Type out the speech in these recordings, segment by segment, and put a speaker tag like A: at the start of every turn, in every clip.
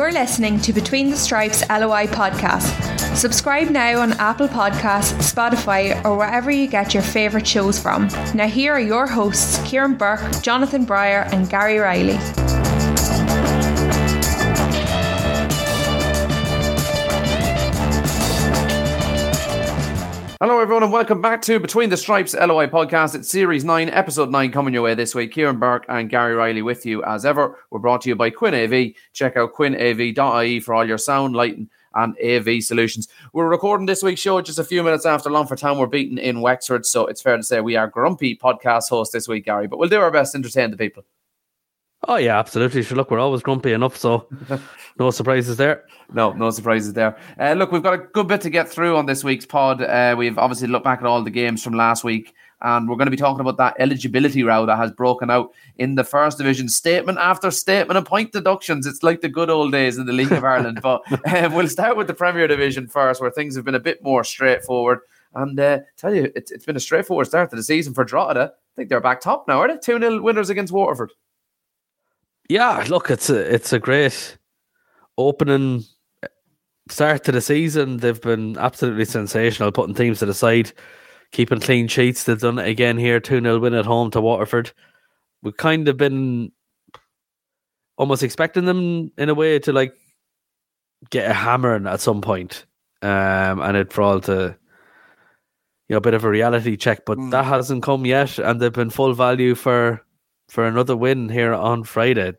A: You're listening to Between the Stripes LOI podcast. Subscribe now on Apple Podcasts, Spotify, or wherever you get your favourite shows from. Now here are your hosts, Kieran Burke, Jonathan Breyer and Gary Riley.
B: Hello everyone and welcome back to Between the Stripes LOI podcast. It's Series 9, Episode 9 coming your way this week. Kieran Burke and Gary Riley with you as ever. We're brought to you by Quinn AV. Check out quinnav.ie for all your sound, lighting and AV solutions. We're recording this week's show just a few minutes after Longford Town were beaten in Wexford, so it's fair to say we are grumpy podcast hosts this week, Gary, but we'll do our best to entertain the people.
C: Oh yeah, absolutely. Sure, look, we're always grumpy enough, so no surprises there.
B: No surprises there. Look, we've got a good bit to get through on this week's pod. We've obviously looked back at all the games from last week, and we're going to be talking about that eligibility row that has broken out in the First Division. Statement after statement of point deductions. It's like the good old days in the League of Ireland. But we'll start with the Premier Division first, where things have been a bit more straightforward. And tell you, it's been a straightforward start to the season for Drogheda. I think they're back top now, are they? 2-0 winners against Waterford.
C: Yeah, look, it's a great opening start to the season. They've been absolutely sensational, putting teams to the side, keeping clean sheets. They've done it again here, 2-0 win at home to Waterford. We've kind of been almost expecting them in a way to like get a hammering at some point, and it for all to a bit of a reality check, but that hasn't come yet, and they've been full value for another win here on Friday.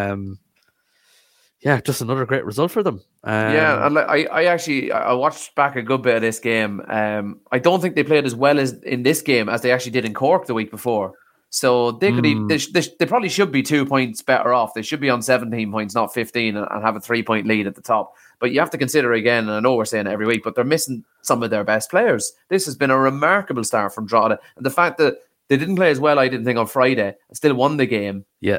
C: Just another great result for them.
B: And I watched back a good bit of this game. I don't think they played as well as in this game as they actually did in Cork the week before. So they could they probably should be 2 points better off. They should be on 17 points, not 15, and have a 3-point lead at the top. But you have to consider again, and I know we're saying it every week, but they're missing some of their best players. This has been a remarkable start from Drogheda. And the fact that they didn't play as well, I didn't think, on Friday, still won the game.
C: Yeah.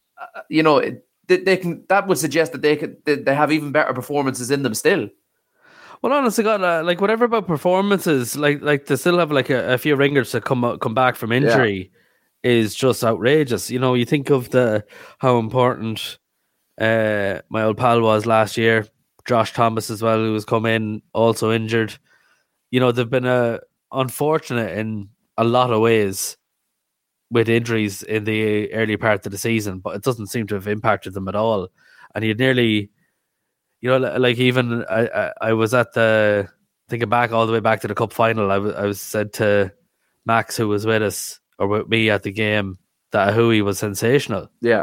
B: They can. That would suggest that they have even better performances in them still.
C: Well, honestly, God, like whatever about performances, like to still have like a few ringers to come back from injury is just outrageous. You know, you think of how important my old pal was last year, Josh Thomas as well, who has come in also injured. You know, they've been unfortunate in a lot of ways with injuries in the early part of the season, but it doesn't seem to have impacted them at all. And you'd nearly, like even I was at thinking back all the way back to the cup final, I was said to Max, who was with us, or with me at the game, that Ahui was sensational.
B: Yeah.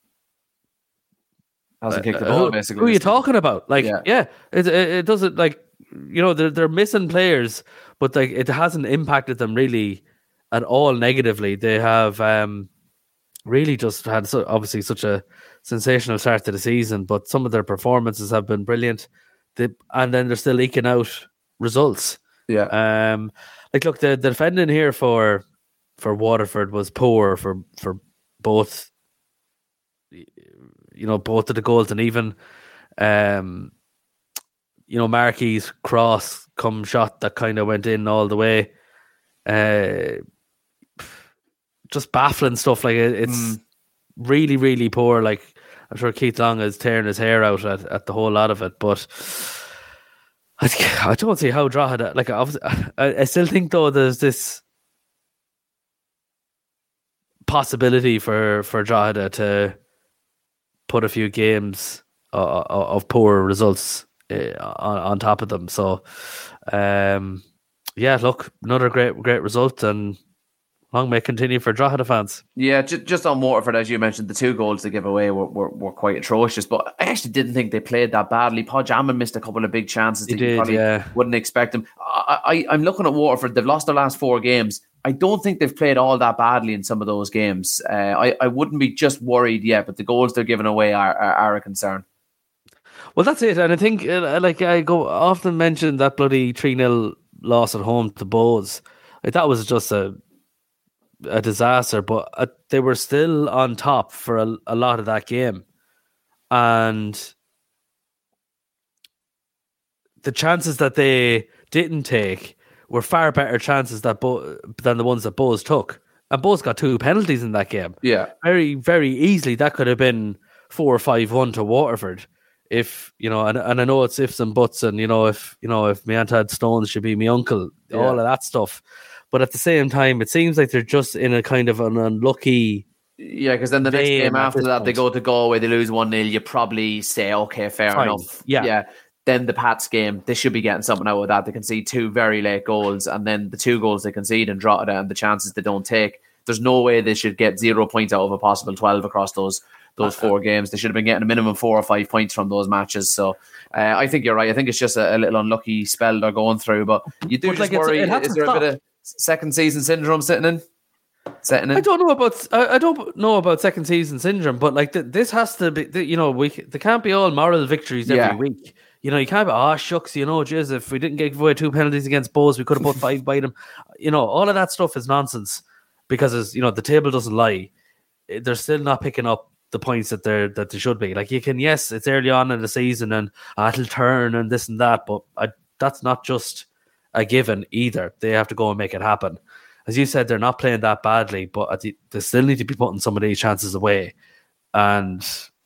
B: Hasn't kicked the ball, basically.
C: Who are you talking about? Like, it doesn't, like, they're missing players, but like it hasn't impacted them really at all negatively. They have really just had obviously such a sensational start to the season, but some of their performances have been brilliant. And then they're still eking out results.
B: Yeah.
C: Like, look, the defending here for Waterford was poor for both, both of the goals, and even Markey's cross come shot that kind of went in all the way. Just baffling stuff. Like it's really, really poor. Like, I'm sure Keith Long is tearing his hair out at the whole lot of it, but I don't see how Drogheda. Like, I still think though there's this possibility for Drogheda to put a few games of poor results on top of them. So, look, another great result, and long may it continue for Drogheda fans.
B: Yeah, just on Waterford, as you mentioned, the 2 goals they gave away were quite atrocious, but I actually didn't think they played that badly. Podge Ammon missed a couple of big chances that you probably wouldn't expect him. I'm looking at Waterford. They've lost their last 4 games. I don't think they've played all that badly in some of those games. I wouldn't be just worried yet, but the goals they're giving away are a concern.
C: Well, that's it. And I think, I often mention that bloody 3-0 loss at home to Bohs. Like, that was just a disaster, but they were still on top for a lot of that game. And the chances that they didn't take were far better chances than the ones that Bohs took. And Bohs got 2 penalties in that game.
B: Yeah.
C: Very, very easily that could have been 4 or 5-1 to Waterford if and I know it's ifs and buts, and if my aunt had stones, she'd be my uncle, all of that stuff. But at the same time, it seems like they're just in a kind of an unlucky.
B: Yeah, because then the next game after that, they go to Galway, they lose 1-0. You probably say, okay, fair enough. Yeah. Then the Pats game, they should be getting something out of that. They concede 2 very late goals, and then the 2 goals they concede and draw it down, the chances they don't take. There's no way they should get 0 points out of a possible 12 across those 4 games. They should have been getting a minimum 4 or 5 points from those matches. So I think you're right. I think it's just a little unlucky spell they're going through. But you do just worry, is there a bit of second season syndrome setting in? I don't know about second season syndrome, but like this has to be, they can't be all moral victories every week. You can't be, shucks, jeez, if we didn't give away 2 penalties against Bows, we could have put 5 by them. All of that stuff is nonsense because the table doesn't lie. They're still not picking up the points that they should be. Like yes, it's early on in the season and it'll turn and this and that, but that's not just a given either. They have to go and make it happen. As you said, they're not playing that badly, but they still need to be putting some of these chances away. And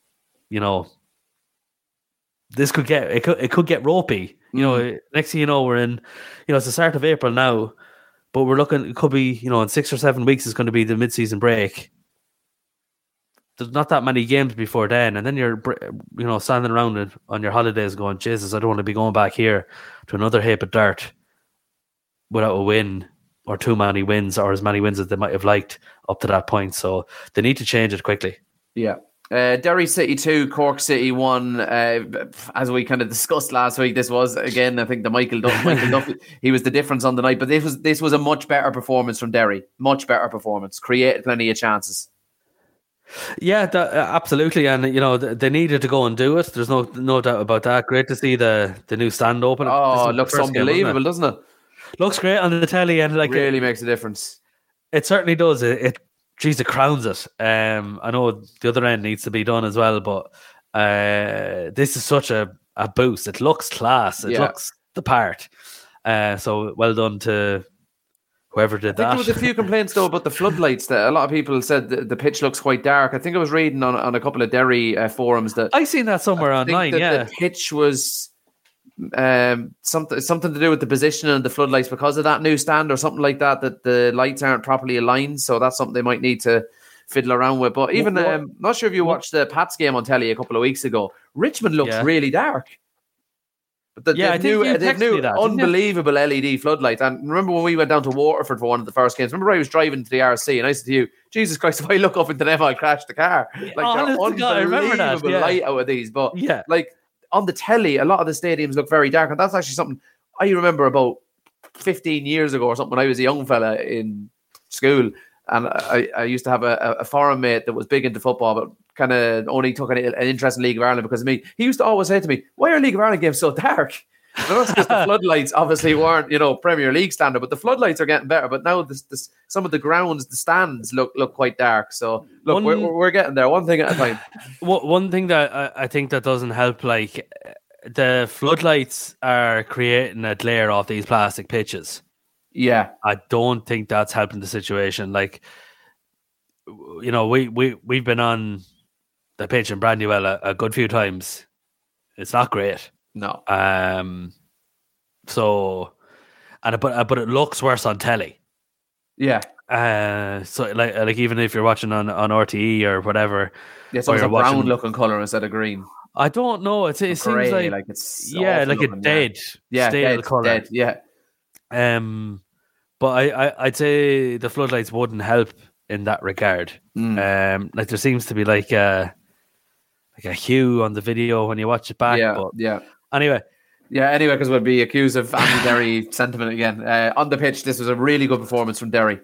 B: this could get ropey. Next thing you know, we're in. It's the start of April now, but we're looking. It could be in 6 or 7 weeks is going to be the mid-season break. There's not that many games before then, and then you're standing around on your holidays going, Jesus, I don't want to be going back here to another heap of dirt without a win. Or too many wins, or as many wins as they might have liked up to that point. So they need to change it quickly. Yeah. Derry City 2, Cork City 1. As we kind of discussed last week, this was, again, I think the Michael Duffy, he was the difference on the night. But this was a much better performance from Derry. Much better performance. Created plenty of chances.
C: Yeah, absolutely. And, they needed to go and do it. There's no doubt about that. Great to see the new stand open.
B: Oh, it looks unbelievable, doesn't it?
C: Looks great on the telly, and
B: really makes a difference.
C: It certainly does. It crowns it. I know the other end needs to be done as well, but this is such a boost. It looks class. It looks the part. So well done to whoever did that.
B: I think there was a few complaints though about the floodlights. That a lot of people said the pitch looks quite dark. I think I was reading on a couple of Derry forums that
C: I seen that somewhere online.
B: The pitch was. Something to do with the position and the floodlights because of that new stand or something like that the lights aren't properly aligned, so that's something they might need to fiddle around with. But even not sure if you watched the Pats game on telly a couple of weeks ago. Richmond looks really dark, but they've new unbelievable LED floodlights. And remember when we went down to Waterford for one of the first games, remember I was driving to the RC and I said to you, Jesus Christ, if I look up into them I'll crash the car. Like unbelievable light out of these. But on the telly, a lot of the stadiums look very dark, and that's actually something I remember about 15 years ago or something when I was a young fella in school, and I used to have a foreign mate that was big into football, but kind of only took an interest in League of Ireland because of me. He used to always say to me, why are League of Ireland games so dark? And that's because the floodlights obviously weren't, Premier League standard, but the floodlights are getting better. But now some of the grounds, the stands look quite dark. So look, we're getting there, one thing at a time.
C: One thing that I think that doesn't help, like the floodlights are creating a glare off these plastic pitches.
B: Yeah,
C: I don't think that's helping the situation. Like, we've been on the pitch in Brandywell a good few times. It's not great.
B: No.
C: So, but it looks worse on telly.
B: Yeah.
C: So like even if you're watching on RTE or whatever,
B: so it's a brown looking color instead of green.
C: I don't know. It seems like
B: it's
C: like a dead, stale color. Dead,
B: yeah.
C: But I'd say the floodlights wouldn't help in that regard. Like there seems to be like a hue on the video when you watch it back. Anyway,
B: because we'll be accused of anti-Derry sentiment again. On the pitch, this was a really good performance from Derry.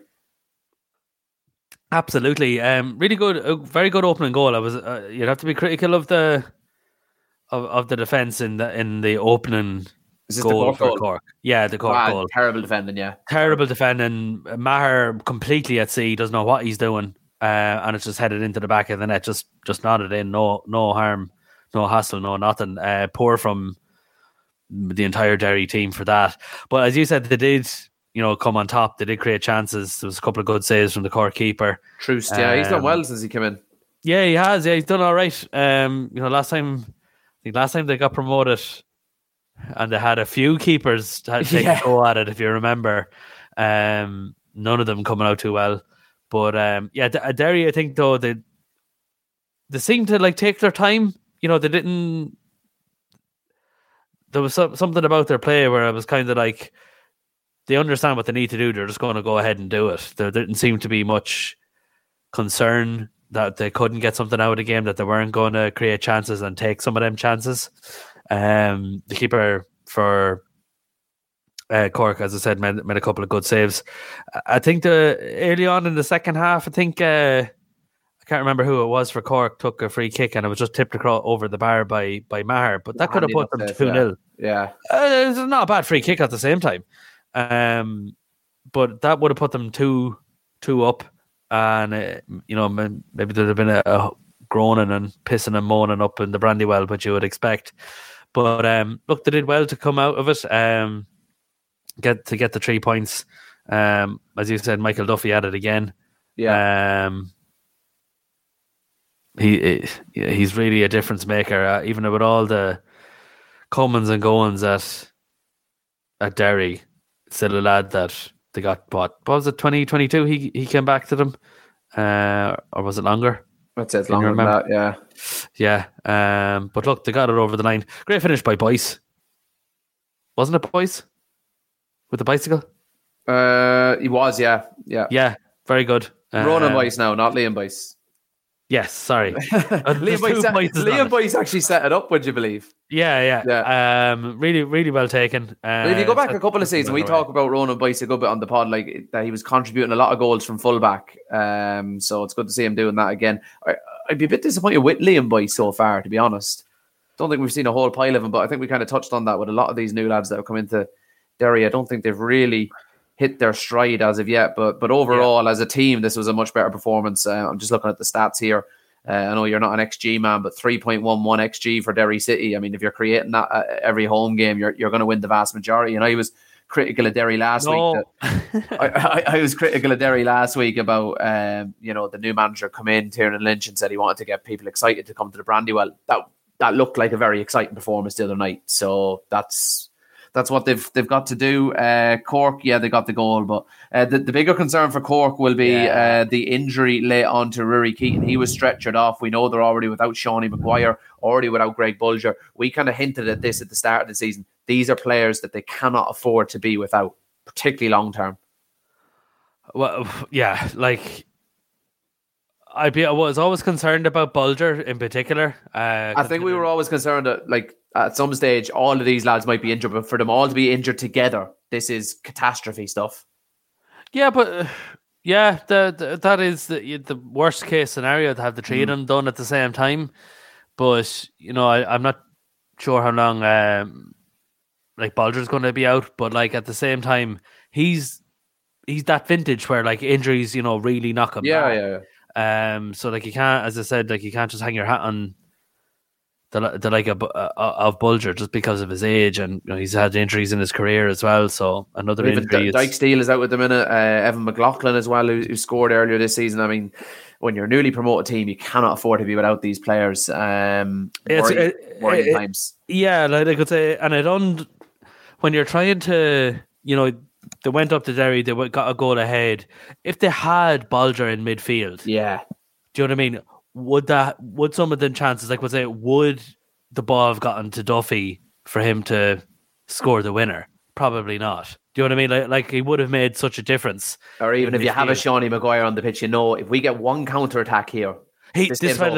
C: Absolutely, really good, very good opening goal. I was you'd have to be critical of the defence in the opening goal for Cork. Yeah, the Cork goal.
B: Terrible defending. Yeah,
C: terrible defending. Maher completely at sea, doesn't know what he's doing, and it's just headed into the back of the net. Just nodded in. No harm. No hassle, no nothing. Poor from the entire Derry team for that. But as you said, they did, come on top. They did create chances. There was a couple of good saves from the Cork keeper.
B: Troost, he's done well since he came in.
C: Yeah, he has. Yeah, he's done all right. Last time think last time they got promoted, and they had a few keepers to take a go at it, if you remember. None of them coming out too well. But Derry, I think though they seemed to like take their time. They didn't. There was something about their play where I was kind of like, they understand what they need to do. They're just going to go ahead and do it. There didn't seem to be much concern that they couldn't get something out of the game, that they weren't going to create chances and take some of them chances. The keeper for Cork, as I said, made a couple of good saves. I think early on in the second half, I think I can't remember who it was for Cork, took a free kick and it was just tipped across over the bar by Maher, but that could have put them 2-0.
B: Yeah.
C: It's not a bad free kick at the same time. But that would have put them 2 up, and maybe there'd have been a groaning and pissing and moaning up in the Brandywell, which you would expect. But look, they did well to come out of it. Get the 3 points. As you said, Michael Duffy at it again.
B: Yeah.
C: He's really a difference maker. Even with all the comings and goings at Derry, still a lad that they got. What was it? 2022. He came back to them, or was it longer?
B: I'd say it's longer than that. Yeah.
C: Yeah. But look, they got it over the line. Great finish by Boyce. Wasn't it Boyce with the bicycle?
B: He was. Yeah.
C: Very good.
B: Ronan Boyce now, not Liam Boyce.
C: Yes, sorry.
B: Liam Boyce actually set it up, would you believe?
C: Yeah. Really, really well taken.
B: But if you go back a couple of seasons, we talk about Ronan Boyce a good bit on the pod, like that he was contributing a lot of goals from fullback. So it's good to see him doing that again. I'd be a bit disappointed with Liam Boyce so far, to be honest. Don't think we've seen a whole pile of him, but I think we kind of touched on that with a lot of these new lads that have come into Derry. I don't think they've really hit their stride as of yet, but overall, as a team, this was a much better performance. I'm just looking at the stats here. I know you're not an XG man, but 3.11 XG for Derry City. I mean, if you're creating that every home game, you're going to win the vast majority. And I was critical of Derry last week. I was critical of Derry last week about the new manager come in, Tiernan Lynch, and said he wanted to get people excited to come to the Brandywell. That looked like a very exciting performance the other night. So that's what they've got to do. Cork, they got the goal, but the bigger concern for Cork will be the injury late on to Rory Keaton. He was stretchered off. We know they're already without Shawnee Maguire, already without Greg Bulger. We kind of hinted at this at the start of the season. These are players that they cannot afford to be without, particularly long term.
C: Well, yeah, like I was always concerned about Bulger in particular.
B: I think we were always concerned that, like, at some stage, all of these lads might be injured, but for them all to be injured together, this is catastrophe stuff.
C: Yeah, but that is the worst case scenario, to have the three of them done at the same time. But I'm not sure how long like Bulger's going to be out. But like at the same time, he's that vintage where like injuries really knock him down. Yeah. So like you can't, as I said, like you can't just hang your hat on the like of Bulger just because of his age, and he's had injuries in his career as well. So another injury.
B: Dyke Steele is out at the minute. Evan McLaughlin as well, who scored earlier this season. I mean, when you're a newly promoted team, you cannot afford to be without these players. Worrying times.
C: Yeah, like I could say, and when you're trying to, they went up to Derry, they got a goal ahead. If they had Bulger in midfield, do you know what I mean? Would some of the chances, like would the ball have gotten to Duffy for him to score the winner? Probably not. Do you know what I mean? Like he would have made such a difference.
B: Or even if you have a Shawnee Maguire on the pitch, if we get one counter attack here, he'll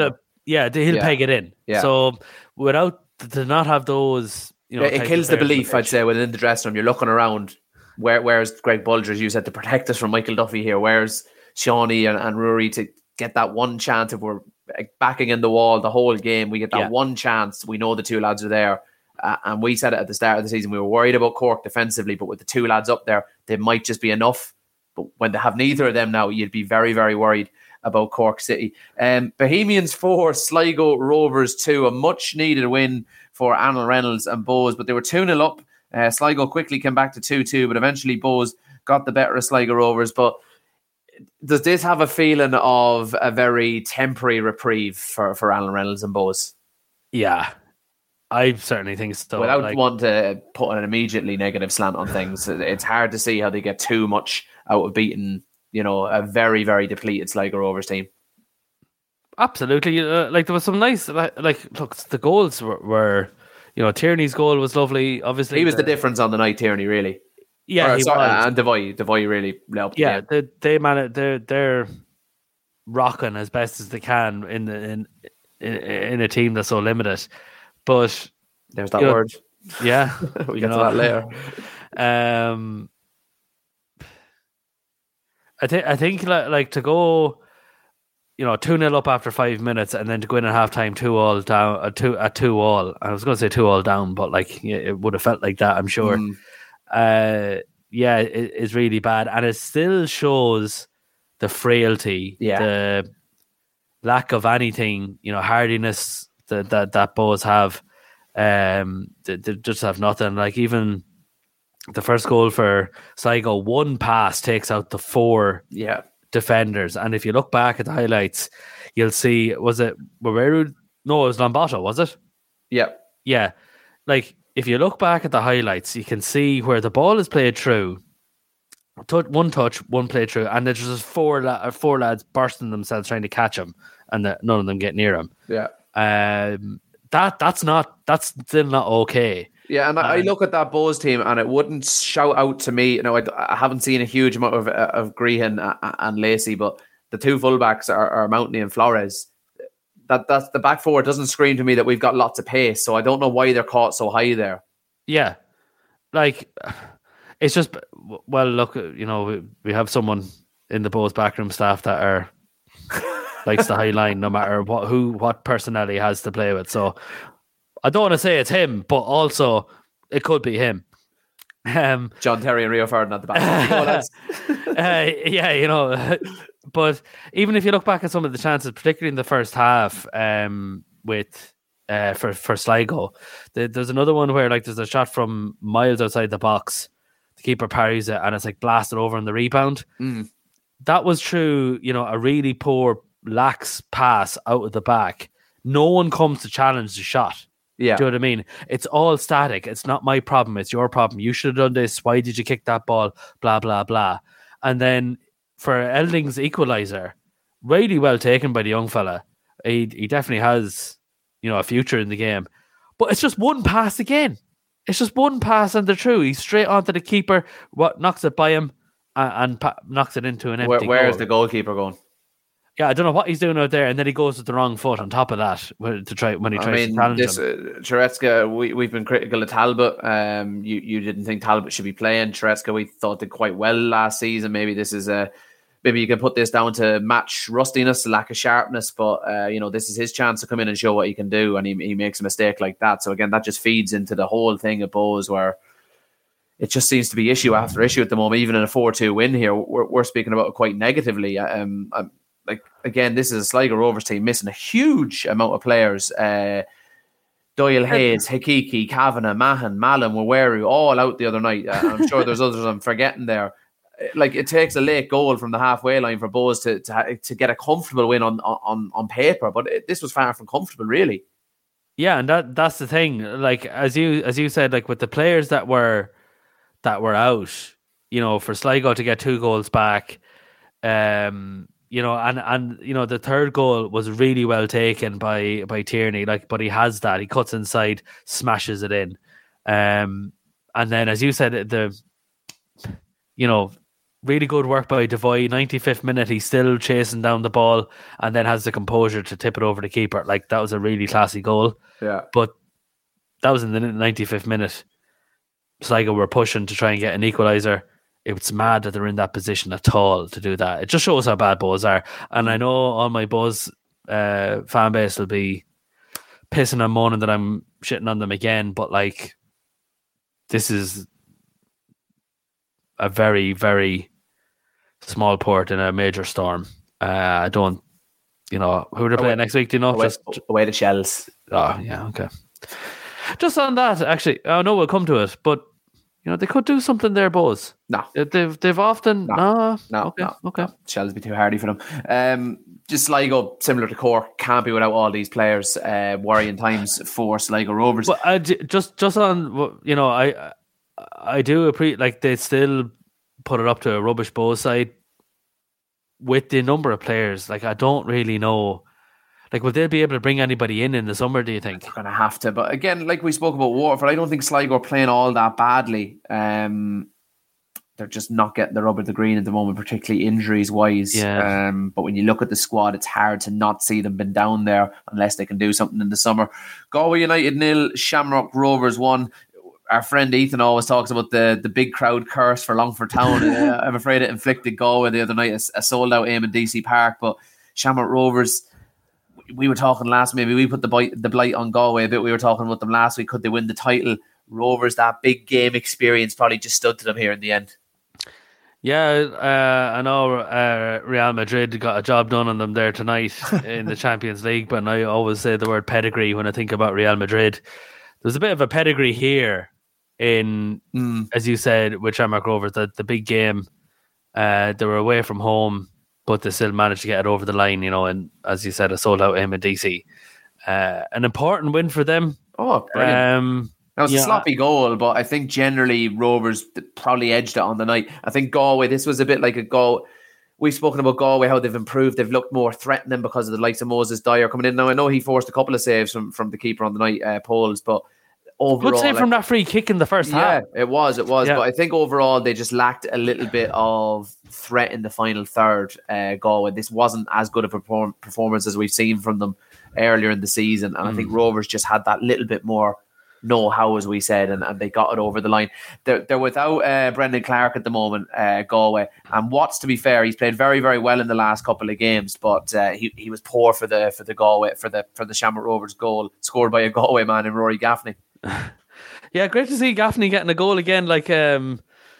C: peg it in. Yeah. So to not have those,
B: it kills the belief. I'd say within the dressing room, you're looking around. Where's Greg Bulger, as you said, to protect us from Michael Duffy here? Where's Shawnee and Rory to get that one chance? If we're backing in the wall the whole game, we get that one chance. We know the two lads are there. And we said it at the start of the season, we were worried about Cork defensively, but with the two lads up there, they might just be enough. But when they have neither of them now, you'd be very, very worried about Cork City. Bohemians 4, Sligo Rovers 2, a much needed win for Alan Reynolds and Bowes, but they were 2-0 up. Sligo quickly came back to 2-2, but eventually Bowes got the better of Sligo Rovers. But does this have a feeling of a very temporary reprieve for Alan Reynolds and Bowes?
C: Yeah. I certainly think so.
B: Without wanting to put an immediately negative slant on things, it's hard to see how they get too much out of beating, a very, very depleted Sligo Rovers team.
C: Absolutely. There was some nice, look, the goals were Tierney's goal was lovely. Obviously,
B: he was the difference on the night, Tierney, really.
C: Yeah, he was.
B: And Devoy really helped.
C: Yeah, they managed. They're rocking as best as they can in a team that's so limited. But
B: there's that word.
C: Yeah,
B: we get to that later.
C: I think like to go, 2-0 up after 5 minutes, and then to go in at halftime 2-2 down at 2-2. I was going to say 2-2 down, but it would have felt like that, I'm sure. It's really bad, and it still shows the frailty, the lack of anything, hardiness that Bohs have. They just have nothing. Like, even the first goal for Sligo, one pass takes out the 4 defenders, and if you look back at the highlights, you'll see, was it Waweru? No, it was Lombato, was it? Yeah. Like, if you look back at the highlights, you can see where the ball is played through. One touch, one play through, and there's just four lads bursting themselves trying to catch him, and none of them get near him.
B: Yeah.
C: That's still not okay.
B: Yeah, and I look at that Bohs team, and it wouldn't shout out to me. I haven't seen a huge amount of Grehan and Lacey, but the two fullbacks are Mountney and Flores. That's the back four doesn't scream to me that we've got lots of pace, so I don't know why they're caught so high there.
C: Yeah, like, it's just, well, look, we have someone in the Bohs backroom staff that likes the high line, no matter what personality has to play with. So I don't want to say it's him, but also it could be him.
B: John Terry and Rio Ferdinand at the back.
C: But even if you look back at some of the chances, particularly in the first half, for Sligo, there's another one where there's a shot from miles outside the box. The keeper parries it, and it's blasted over on the rebound. That was through a really poor, lax pass out of the back. No one comes to challenge the shot.
B: Yeah.
C: Do you know what I mean? It's all static. It's not my problem. It's your problem. You should have done this. Why did you kick that ball? Blah, blah, blah. And then for Elding's equaliser, really well taken by the young fella. He definitely has, a future in the game. But it's just one pass again. It's just one pass and they're through. He's straight onto the keeper, knocks it by him, and knocks it into an empty goal.
B: Where's the goalkeeper going?
C: Yeah, I don't know what he's doing out there, and then he goes with the wrong foot on top of that when he tries to challenge him.
B: Turецka, we've been critical of Talbot. You didn't think Talbot should be playing. Turецka, we thought, did quite well last season. Maybe this is maybe you can put this down to match rustiness, lack of sharpness, but this is his chance to come in and show what he can do, and he makes a mistake like that. So again, that just feeds into the whole thing of Bohs, where it just seems to be issue after issue at the moment. Even in a 4-2 win here, we're speaking about it quite negatively. Again, this is a Sligo Rovers team missing a huge amount of players. Doyle, Hayes, Hikiki, Kavanagh, Mahan, Mallon, Waweru, all out the other night. I'm sure there's others I'm forgetting there. It takes a late goal from the halfway line for Bohs to get a comfortable win on paper, but this was far from comfortable, really.
C: Yeah, and that's the thing. Like, as you said, like, with the players that were out, for Sligo to get 2 goals back, and the third goal was really well taken by Tierney. But he has that. He cuts inside, smashes it in. And then, as you said, really good work by Devoy. 95th minute, he's still chasing down the ball and then has the composure to tip it over the keeper. Like, that was a really classy goal.
B: Yeah.
C: But that was in the 95th minute. Sligo were pushing to try and get an equaliser. It's mad that they're in that position at all to do that. It just shows how bad Bohs are. And I know all my Bohs fan base will be pissing and moaning that I'm shitting on them again, but this is a very, very small port in a major storm. I don't, who are they playing next week? Do you know?
B: Away to Shells.
C: Oh, yeah, okay. Just on that, actually, I know we'll come to it, but they could do something there, Bohs.
B: No.
C: They've often... No.
B: Okay. Shells be too hardy for them. just Sligo, similar to Cork, can't be without all these players. Worrying times for Sligo Rovers.
C: But just on, I do appreciate, like, they still put it up to a rubbish Bow side with the number of players. Like, I don't really know. Like, will they be able to bring anybody in the summer, do you think?
B: They're going to have to. But again, like we spoke about Waterford, I don't think Sligo are playing all that badly. They're just not getting the rub of the green at the moment, particularly injuries-wise.
C: Yeah.
B: But when you look at the squad, it's hard to not see them been down there unless they can do something in the summer. Galway United 0, Shamrock Rovers 1. Our friend Ethan always talks about the big crowd curse for Longford Town. I'm afraid it inflicted Galway the other night, a sold-out aim in DC Park. But Shamrock Rovers, we were talking last, maybe we put the blight on Galway a bit. We were talking about them last week. Could they win the title? Rovers, that big game experience probably just stood to them here in the end.
C: Yeah, I know Real Madrid got a job done on them there tonight in the Champions League, but I always say the word pedigree when I think about Real Madrid. There's a bit of a pedigree here in, as you said, with Shamrock Rovers, the big game. They were away from home, but they still managed to get it over the line, and as you said, a sold-out aim in DC. An important win for them.
B: Oh, brilliant. It was a sloppy goal, but I think generally Rovers probably edged it on the night. I think Galway, this was a bit like a goal. We've spoken about Galway, how they've improved. They've looked more threatening because of the likes of Moses Dyer coming in. Now, I know he forced a couple of saves from the keeper on the night, Poles, but overall...
C: Good save from that free kick in the first half.
B: Yeah, it was. Yeah. But I think overall they just lacked a little bit of threat in the final third, Galway. This wasn't as good a performance as we've seen from them earlier in the season. And I think Rovers just had that little bit more know-how, as we said, and they got it over the line. They're without Brendan Clark at the moment, Galway. And Watts, to be fair, he's played very, very well in the last couple of games, but he was poor for the Galway for the Shamrock Rovers goal scored by a Galway man in Rory Gaffney.
C: Yeah, great to see Gaffney getting a goal again. Like, it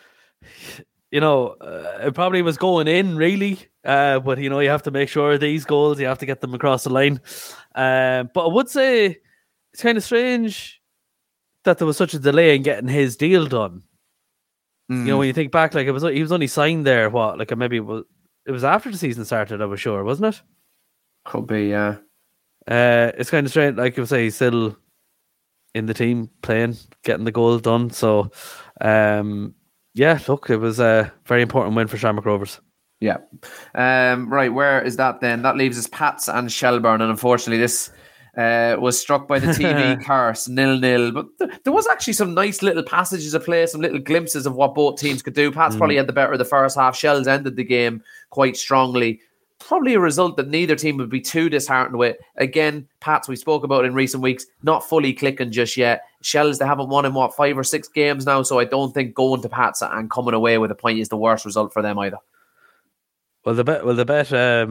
C: probably was going in, really. But, you have to make sure these goals, you have to get them across the line. But I would say it's kind of strange that there was such a delay in getting his deal done. When you think back, like, he was only signed there, maybe it was after the season started, I was sure, wasn't it?
B: Could be, yeah.
C: It's kind of strange, like I would say, he's still in the team playing, getting the goal done. So, look, it was a very important win for Shamrock Rovers.
B: Yeah. Right, where is that then? That leaves us Pats and Shelbourne, and unfortunately this was struck by the TV curse, 0-0. But there was actually some nice little passages of play, some little glimpses of what both teams could do. Pats probably had the better of the first half. Shells ended the game quite strongly. Probably a result that neither team would be too disheartened with. Again, Pats, we spoke about in recent weeks, not fully clicking just yet. Shells, they haven't won in 5 or 6 games now, so I don't think going to Pats and coming away with a point is the worst result for them either.
C: Well, they bet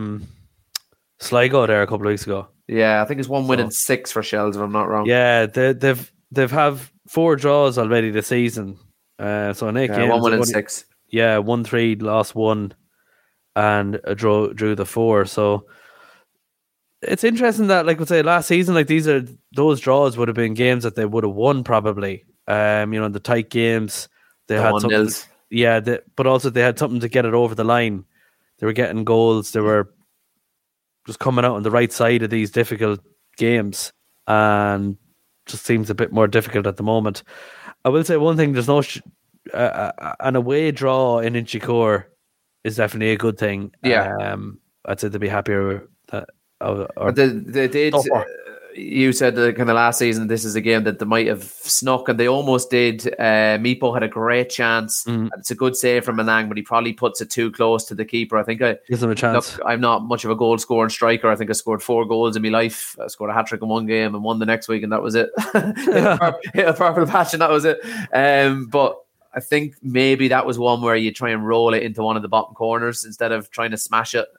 C: Sligo there a couple of weeks ago.
B: Yeah, I think it's 1 win and 6 for Shells, if I'm not wrong.
C: Yeah, they've have 4 draws already this season. So in 8 games,
B: 1 win and 6.
C: Yeah, 1-3, lost 1, and drew the 4. So it's interesting that, like, we'd say last season, like, those draws would have been games that they would have won probably. The tight games, they had something. Yeah, but also they had something to get it over the line. They were getting goals. They were just coming out on the right side of these difficult games, and just seems a bit more difficult at the moment. I will say one thing: there's no an away draw in Inchicore is definitely a good thing.
B: Yeah,
C: I'd say they'd be happier that.
B: They did. You said that kind of last season, this is a game that they might have snuck, and they almost did. Meepo had a great chance. It's a good save from Manang, but he probably puts it too close to the keeper. I think
C: gives him a chance.
B: Look, I'm not much of a goal scoring striker. I think I scored 4 goals in my life. I scored a hat-trick in 1 game and 1 the next week, and that was it. hit a purple patch, and that was it. But I think maybe that was one where you try and roll it into one of the bottom corners instead of trying to smash it.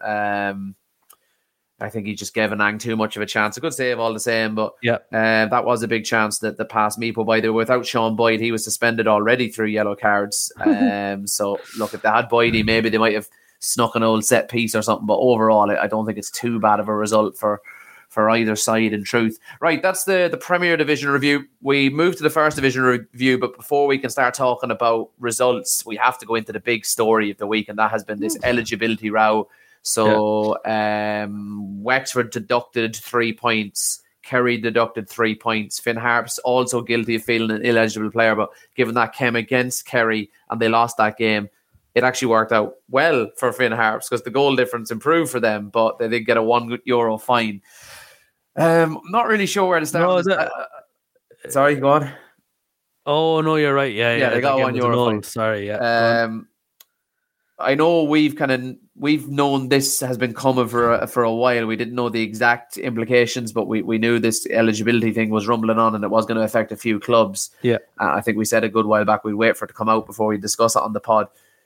B: I think he just gave Anang too much of a chance. A good save all the same, but that was a big chance that passed Meepo by. There without Sean Boyd, he was suspended already through yellow cards. So look, if they had Boydie, maybe they might have snuck an old set piece or something. But overall, I don't think it's too bad of a result for either side, in truth. Right, that's the Premier Division review. We move to the First Division review, but before we can start talking about results, we have to go into the big story of the week, and that has been this eligibility row So Wexford deducted 3 points. Kerry deducted 3 points. Finn Harps also guilty of feeling an illegible player, but given that came against Kerry and they lost that game, it actually worked out well for Finn Harps because the goal difference improved for them, but they did get a €1 fine. Not really sure where to start. Sorry, go on.
C: Oh no, you're right. Yeah,
B: they got €1 fine.
C: Sorry, yeah.
B: I know we've known this has been coming for a while. We didn't know the exact implications, but we knew this eligibility thing was rumbling on and it was going to affect a few clubs.
C: Yeah,
B: I think we said a good while back we'd wait for it to come out before we discuss it on the pod.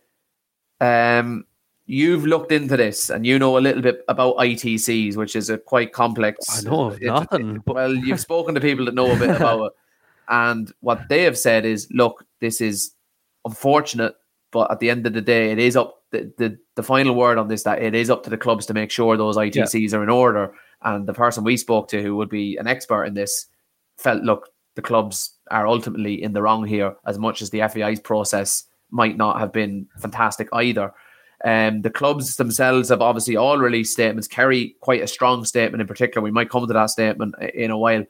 B: You've looked into this and you know a little bit about ITCs, which is a quite complex.
C: I know nothing.
B: Well, you've spoken to people that know a bit about it, and what they have said is, look, this is unfortunate, but at the end of the day, it is up the final word on this, that it is up to the clubs to make sure those ITCs are in order. And the person we spoke to, who would be an expert in this, felt, look, the clubs are ultimately in the wrong here, as much as the FAI's process might not have been fantastic either. The clubs themselves have obviously all released statements. Kerry, quite a strong statement in particular. We might come to that statement in a while.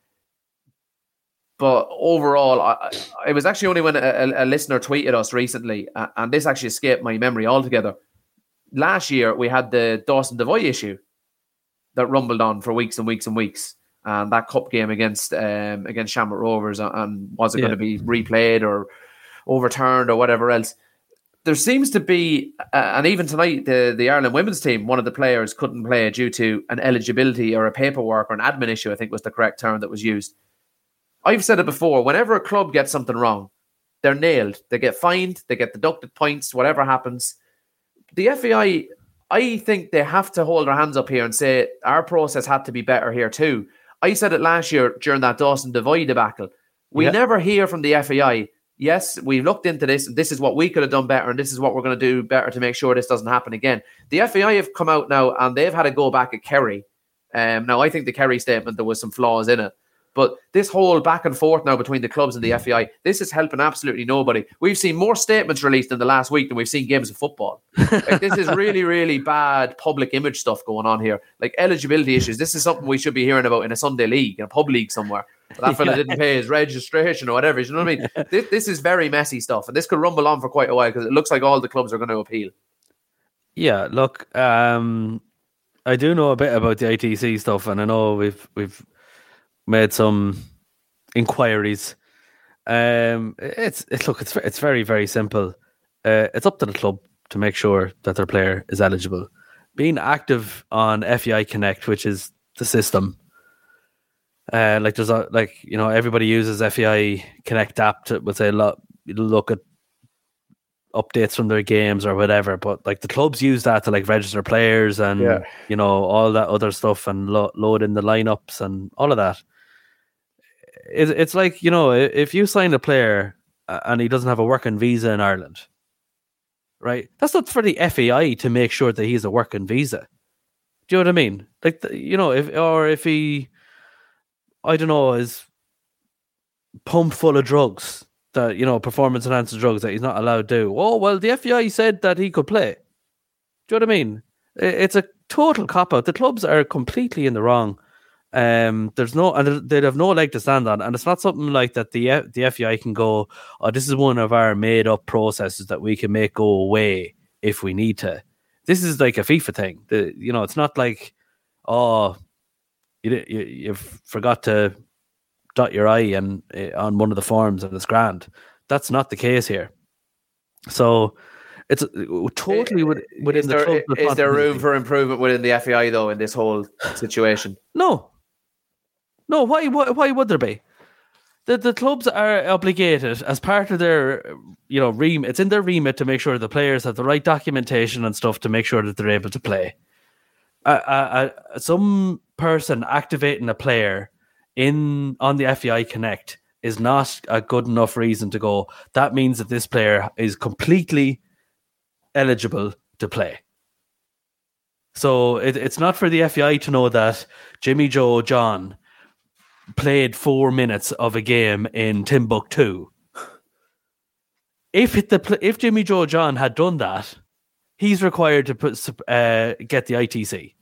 B: But overall, it was actually only when a listener tweeted us recently, and this actually escaped my memory altogether. Last year, we had the Dawson Devoy issue that rumbled on for weeks and weeks and weeks. And that cup game against Shamrock Rovers, and was it going to be replayed or overturned or whatever else? There seems to be, and even tonight, the Ireland women's team, one of the players couldn't play due to an eligibility or a paperwork or an admin issue, I think was the correct term that was used. I've said it before, whenever a club gets something wrong, they're nailed. They get fined, they get deducted points, whatever happens. The FAI, I think they have to hold their hands up here and say our process had to be better here too. I said it last year during that Dawson Devoy debacle. We never hear from the FAI, yes, we looked into this, and this is what we could have done better, and this is what we're going to do better to make sure this doesn't happen again. The FAI have come out now, and they've had to go back at Kerry. Now, I think the Kerry statement, there was some flaws in it. But this whole back and forth now between the clubs and the FAI, this is helping absolutely nobody. We've seen more statements released in the last week than we've seen games of football. Like, this is really, really bad public image stuff going on here. Like eligibility issues. This is something we should be hearing about in a Sunday league, in a pub league somewhere. But that fella didn't pay his registration or whatever. You know what I mean? This is very messy stuff. And this could rumble on for quite a while because it looks like all the clubs are going to appeal.
C: Yeah, look, I do know a bit about the ITC stuff, and I know we've made some inquiries. It's very, very simple. It's up to the club to make sure that their player is eligible. Being active on FEI Connect, which is the system, everybody uses FEI Connect app to look at updates from their games or whatever, but like the clubs use that to like register players and all that other stuff and load in the lineups and all of that. It's like, if you sign a player and he doesn't have a working visa in Ireland, right? That's not for the FAI to make sure that he's a working visa. Do you know what I mean? Like, if he, I don't know, is pumped full of drugs, that, performance enhancing drugs that he's not allowed to do. Oh, well, the FAI said that he could play. Do you know what I mean? It's a total cop-out. The clubs are completely in the wrong. They'd have no leg to stand on, and it's not something like that the FAI can go, oh, this is one of our made up processes that we can make go away if we need to. This is like a FIFA thing. It's not like, oh, you forgot to dot your I and on one of the forms and it's grand. That's not the case here. So it's totally within the club.
B: Is there room for improvement within the FAI though in this whole situation?
C: No. Why would there be? The clubs are obligated as part of their remit. It's in their remit to make sure the players have the right documentation and stuff to make sure that they're able to play. Some person activating a player on the FEI Connect is not a good enough reason to go, that means that this player is completely eligible to play. So it's not for the FEI to know that Jimmy Joe John played 4 minutes of a game in Timbuktu. If Jimmy Joe John had done that, he's required to get the ITC.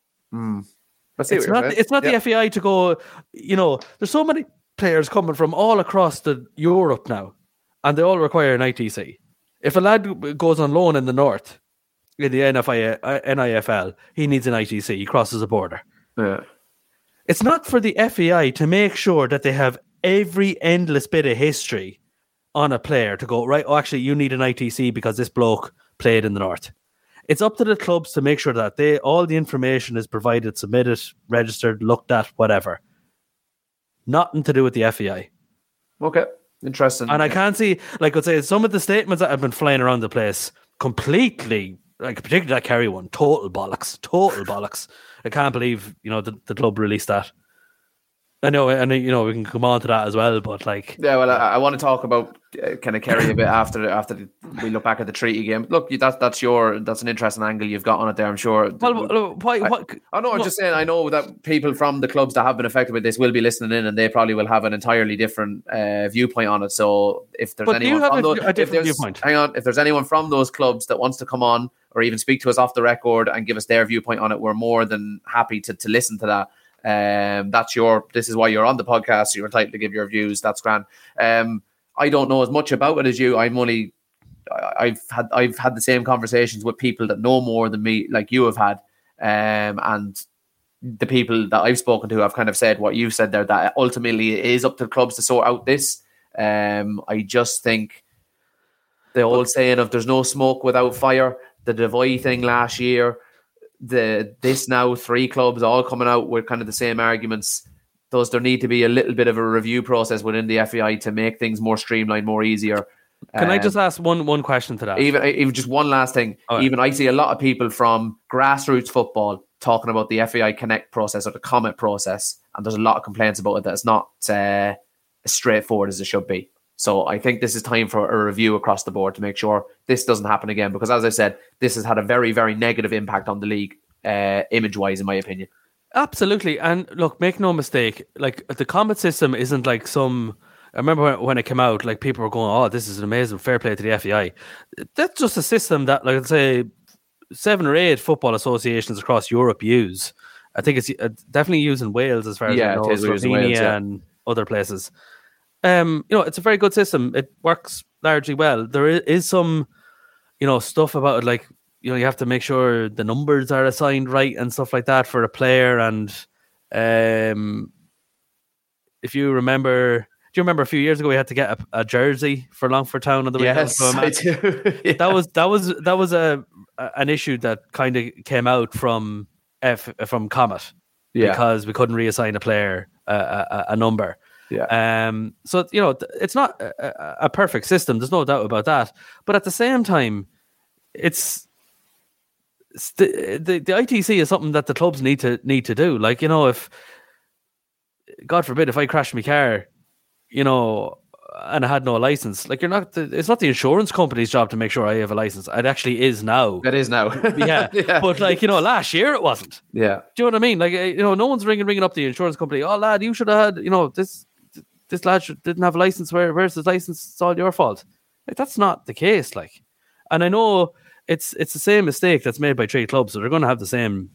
C: It's not the FAI to go. There's so many players coming from all across Europe now, and they all require an ITC. If a lad goes on loan in the north, in the NIFL, he needs an ITC. He crosses a border.
B: Yeah.
C: It's not for the FAI to make sure that they have every endless bit of history on a player to go, right, actually, you need an ITC because this bloke played in the north. It's up to the clubs to make sure that all the information is provided, submitted, registered, looked at, whatever. Nothing to do with the FAI.
B: Okay, interesting.
C: And I can't see, like I would say, some of the statements that have been flying around the place, completely, like particularly that Kerry one, total bollocks. I can't believe, the club released that. I know, and we can come on to that as well, but like...
B: Yeah, well, I want to talk about kind of Kerry a bit after we look back at the treaty game. Look, that's an interesting angle you've got on it there, I'm sure.
C: Well, why?
B: I'm just saying, I know that people from the clubs that have been affected with this will be listening in, and they probably will have an entirely different viewpoint on it. So if there's anyone if there's anyone from those clubs that wants to come on or even speak to us off the record and give us their viewpoint on it, we're more than happy to listen to that. This is why you're on the podcast, so you're entitled to give your views. That's grand. I don't know as much about it as you. I've had the same conversations with people that know more than me, like you have had, and the people that I've spoken to have kind of said what you've said there, that ultimately it is up to the clubs to sort out this. I just think the old saying of there's no smoke without fire, the Devoy thing last year, this now 3 clubs all coming out with kind of the same arguments. There need to be a little bit of a review process within the FAI to make things more streamlined, more easier.
C: Can I just ask one question to that?
B: Even just one last thing.
C: Right.
B: Even I see a lot of people from grassroots football talking about the FAI Connect process or the Comet process, and there's a lot of complaints about it that it's not as straightforward as it should be. So I think this is time for a review across the board to make sure this doesn't happen again, because as I said, this has had a very, very negative impact on the league, image-wise, in my opinion.
C: Absolutely. And look, make no mistake, like the Comet system isn't like some... I remember when it came out, like people were going, "Oh, this is an amazing, fair play to the FAI." That's just a system that, like, let's say, 7 or 8 football associations across Europe use. I think it's definitely used in Wales as far as I know, Slovenia and other places. It's a very good system. It works largely well. There is some, stuff about it, like, you have to make sure the numbers are assigned right and stuff like that for a player. And if you remember... Do you remember a few years ago we had to get a jersey for Longford Town on the way down to a match? I do. Yeah. That was an issue that kind of came out from Comet, because we couldn't reassign a player a number.
B: Yeah.
C: So it's not a perfect system. There's no doubt about that. But at the same time, it's the ITC is something that the clubs need to do. Like, if God forbid if I crashed my car, and I had no license, like it's not the insurance company's job to make sure I have a license. It actually is now.
B: It is now.
C: Yeah. But like, last year it wasn't.
B: Yeah.
C: Do you know what I mean? Like, no one's ringing up the insurance company. Oh, lad, you should have had, this lad didn't have a license. Where's his license? It's all your fault. Like, that's not the case. Like, and I know it's the same mistake that's made by 3 clubs, so they're going to have the same,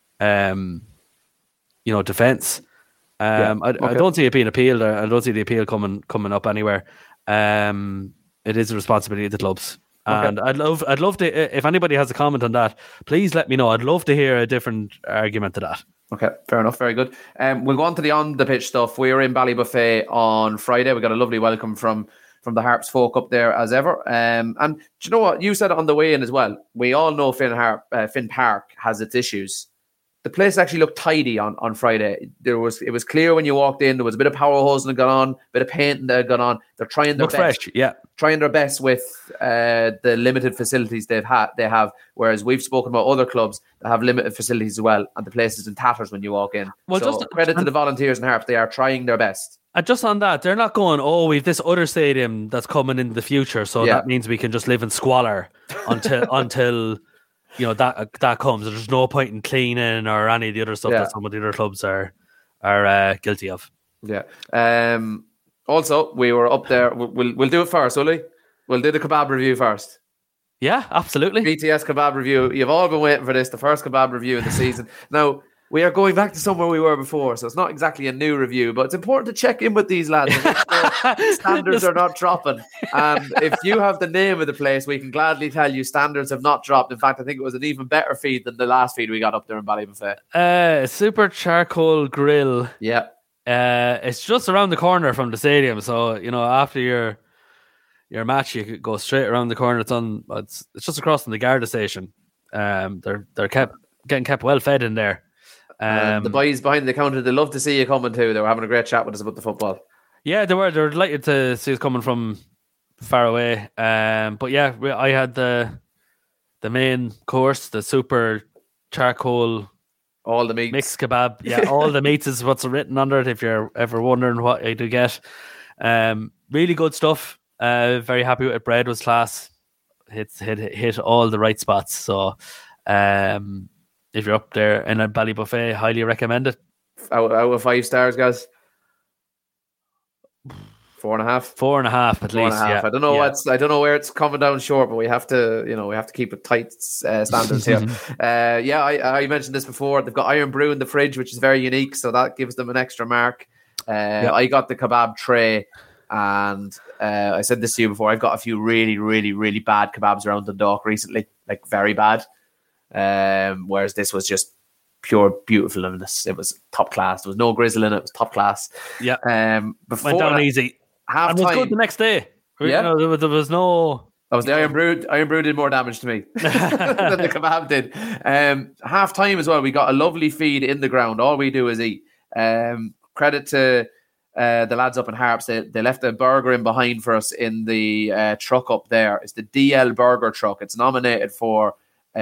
C: defense. I don't see it being appealed. I don't see the appeal coming up anywhere. It is a responsibility of the clubs, and I'd love to. If anybody has a comment on that, please let me know. I'd love to hear a different argument to that.
B: Okay, fair enough. Very good. We'll go on to the pitch stuff. We were in Ballybuffet on Friday. We got a lovely welcome from the Harps folk up there as ever. And do you know what? You said it on the way in as well. We all know Finn Park has its issues. The place actually looked tidy on Friday. It was clear when you walked in. There was a bit of power hosing that got on, a bit of painting that got on. They're trying their best.
C: Fresh, yeah.
B: Trying their best with the limited facilities they have. Whereas we've spoken about other clubs that have limited facilities as well, and the place is in tatters when you walk in. Well, so credit to the volunteers and Harps. They are trying their best. And
C: just on that, they're not going, "Oh, we've this other stadium that's coming in the future, so that means we can just live in squalor until." That comes. There's no point in cleaning or any of the other stuff that some of the other clubs are guilty of.
B: Yeah. Also, we were up there. We'll do it first, will we? We'll do the kebab review first.
C: Yeah, absolutely.
B: BTS kebab review. You've all been waiting for this, the first kebab review of the season. Now, we are going back to somewhere we were before, so it's not exactly a new review, but it's important to check in with these lads and make sure standards are not dropping. And if you have the name of the place, we can gladly tell you standards have not dropped. In fact, I think it was an even better feed than the last feed we got up there in Ballybuffet.
C: Super Charcoal Grill.
B: Yeah.
C: It's just around the corner from the stadium, so after your match, you could go straight around the corner. It's just across from the Garda station. They're getting kept well fed in there.
B: The boys behind the counter, they love to see you coming too. They were having a great chat with us about the football.
C: Yeah, they were delighted to see us coming from far away. But yeah, I had the main course, the Super Charcoal,
B: all the meats,
C: mixed kebab. Yeah, all the meats is what's written under it. If you're ever wondering what I do get, really good stuff. Very happy with it. Bread was class. Hit all the right spots. So, if you're up there in a Ballybuffet, highly recommend it.
B: Out of 5 stars, guys. 4.5.
C: 4.5 at least. Yeah.
B: I don't know I don't know where it's coming down short, but we have to keep it tight standards here. I mentioned this before. They've got Iron Brew in the fridge, which is very unique, so that gives them an extra mark. I got the kebab tray, and I said this to you before. I've got a few really, really, really bad kebabs around Dundalk recently, like very bad. Whereas this was just pure beautifulness. It was top class. There was no grizzle in it. It was top class.
C: Yeah.
B: Before
C: went down easy.
B: Half
C: and it was good the next day.
B: Yeah.
C: There was no.
B: That was the Iron Brew. Iron Brew did more damage to me than the kebab did. Half time as well. We got a lovely feed in the ground. All we do is eat. Credit to the lads up in Harps. They left a burger in behind for us in the truck up there. It's the DL Burger Truck. It's nominated for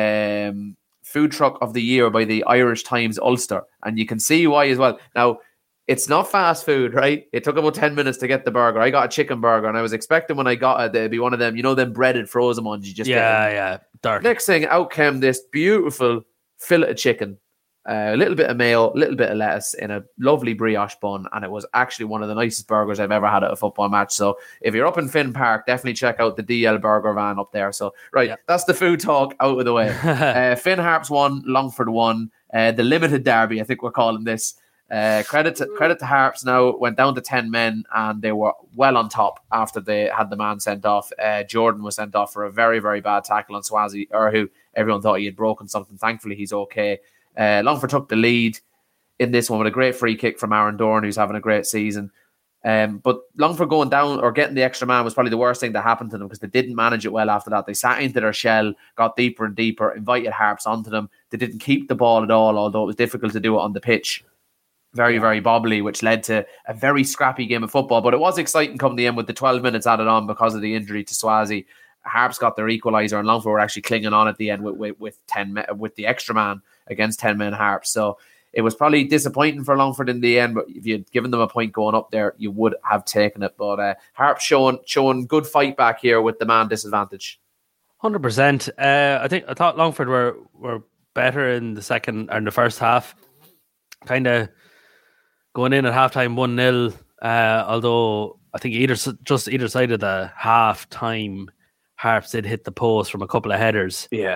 B: Food Truck of the Year by the Irish Times Ulster, and you can see why as well. Now, it's not fast food, right? It took about 10 minutes to get the burger. I got a chicken burger, and I was expecting when I got it, it'd be one of them, them breaded frozen ones you just get.
C: Dark.
B: Next thing, out came this beautiful fillet of chicken, a little bit of mayo, a little bit of lettuce in a lovely brioche bun, and it was actually one of the nicest burgers I've ever had at a football match. So if you're up in Finn Park, definitely check out the DL Burger van up there. So that's the food talk out of the way. Finn Harps 1, Longford 1, the limited derby, I think we're calling this. Credit to Harps now, went down to 10 men, and they were well on top after they had the man sent off. Jordan was sent off for a very, very bad tackle on Swazi, or who everyone thought he had broken something. Thankfully, he's okay. Longford took the lead in this one with a great free kick from Aaron Dorn, who's having a great season. But Longford going down or getting the extra man was probably the worst thing that happened to them, because they didn't manage it well after that. They sat into their shell, got deeper and deeper, invited Harps onto them. They didn't keep the ball at all, although it was difficult to do it on the pitch. Very, very bobbly, which led to a very scrappy game of football. But it was exciting come the end with the 12 minutes added on because of the injury to Swazi. Harps got their equaliser, and Longford were actually clinging on at the end with the extra man against 10 men Harps. So it was probably disappointing for Longford in the end, but if you'd given them a point going up there, you would have taken it. But Harps showing good fight back here with the man disadvantage.
C: 100%. I thought Longford were better in the first half. Kind of going in at halftime 1-0, although I think either side of the half time, Harps did hit the post from a couple of headers.
B: Yeah.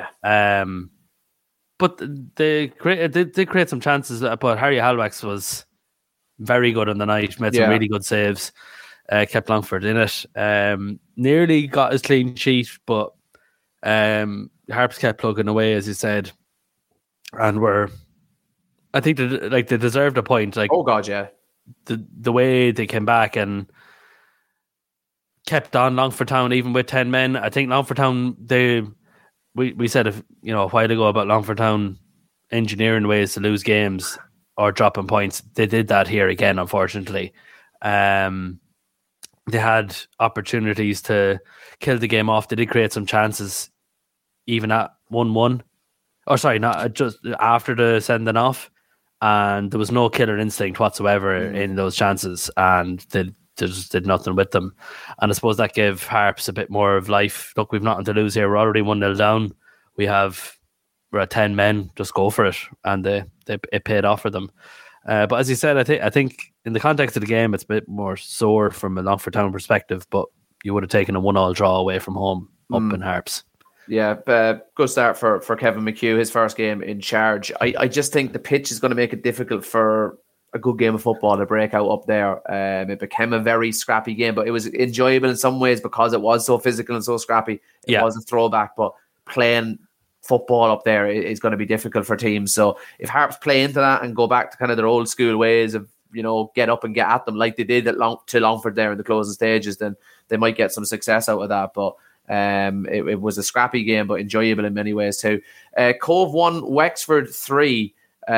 C: But they did create some chances. But Harry Halwax was very good on the night, made some really good saves, kept Longford in it. Nearly got his clean sheet, but Harps kept plugging away, as you said, and I think they deserved a point. Like,
B: oh god, yeah.
C: The way they came back and kept on Longford Town even with 10 men. I think Longford Town, we said a while ago about Longford Town engineering ways to lose games or dropping points. They did that here again, unfortunately. They had opportunities to kill the game off. They did create some chances even at 1-1. Or sorry, not just after the sending off. And there was no killer instinct whatsoever in those chances, and they just did nothing with them. And I suppose that gave Harps a bit more of life. Look, we've nothing to lose here. We're already 1-0 down. We're at 10 men. Just go for it, and it paid off for them. But as you said, I think in the context of the game, it's a bit more sore from a Longford Town perspective. But you would have taken a 1-1 draw away from home up in Harps.
B: Yeah, good start for Kevin McHugh, his first game in charge. I just think the pitch is going to make it difficult for a good game of football to break out up there. It became a very scrappy game, but it was enjoyable in some ways because it was so physical and so scrappy. It was a throwback, but playing football up there is going to be difficult for teams. So if Harps play into that and go back to kind of their old school ways of, get up and get at them like they did to Longford there in the closing stages, then they might get some success out of that. But it was a scrappy game, but enjoyable in many ways too. Cove 1, Wexford 3.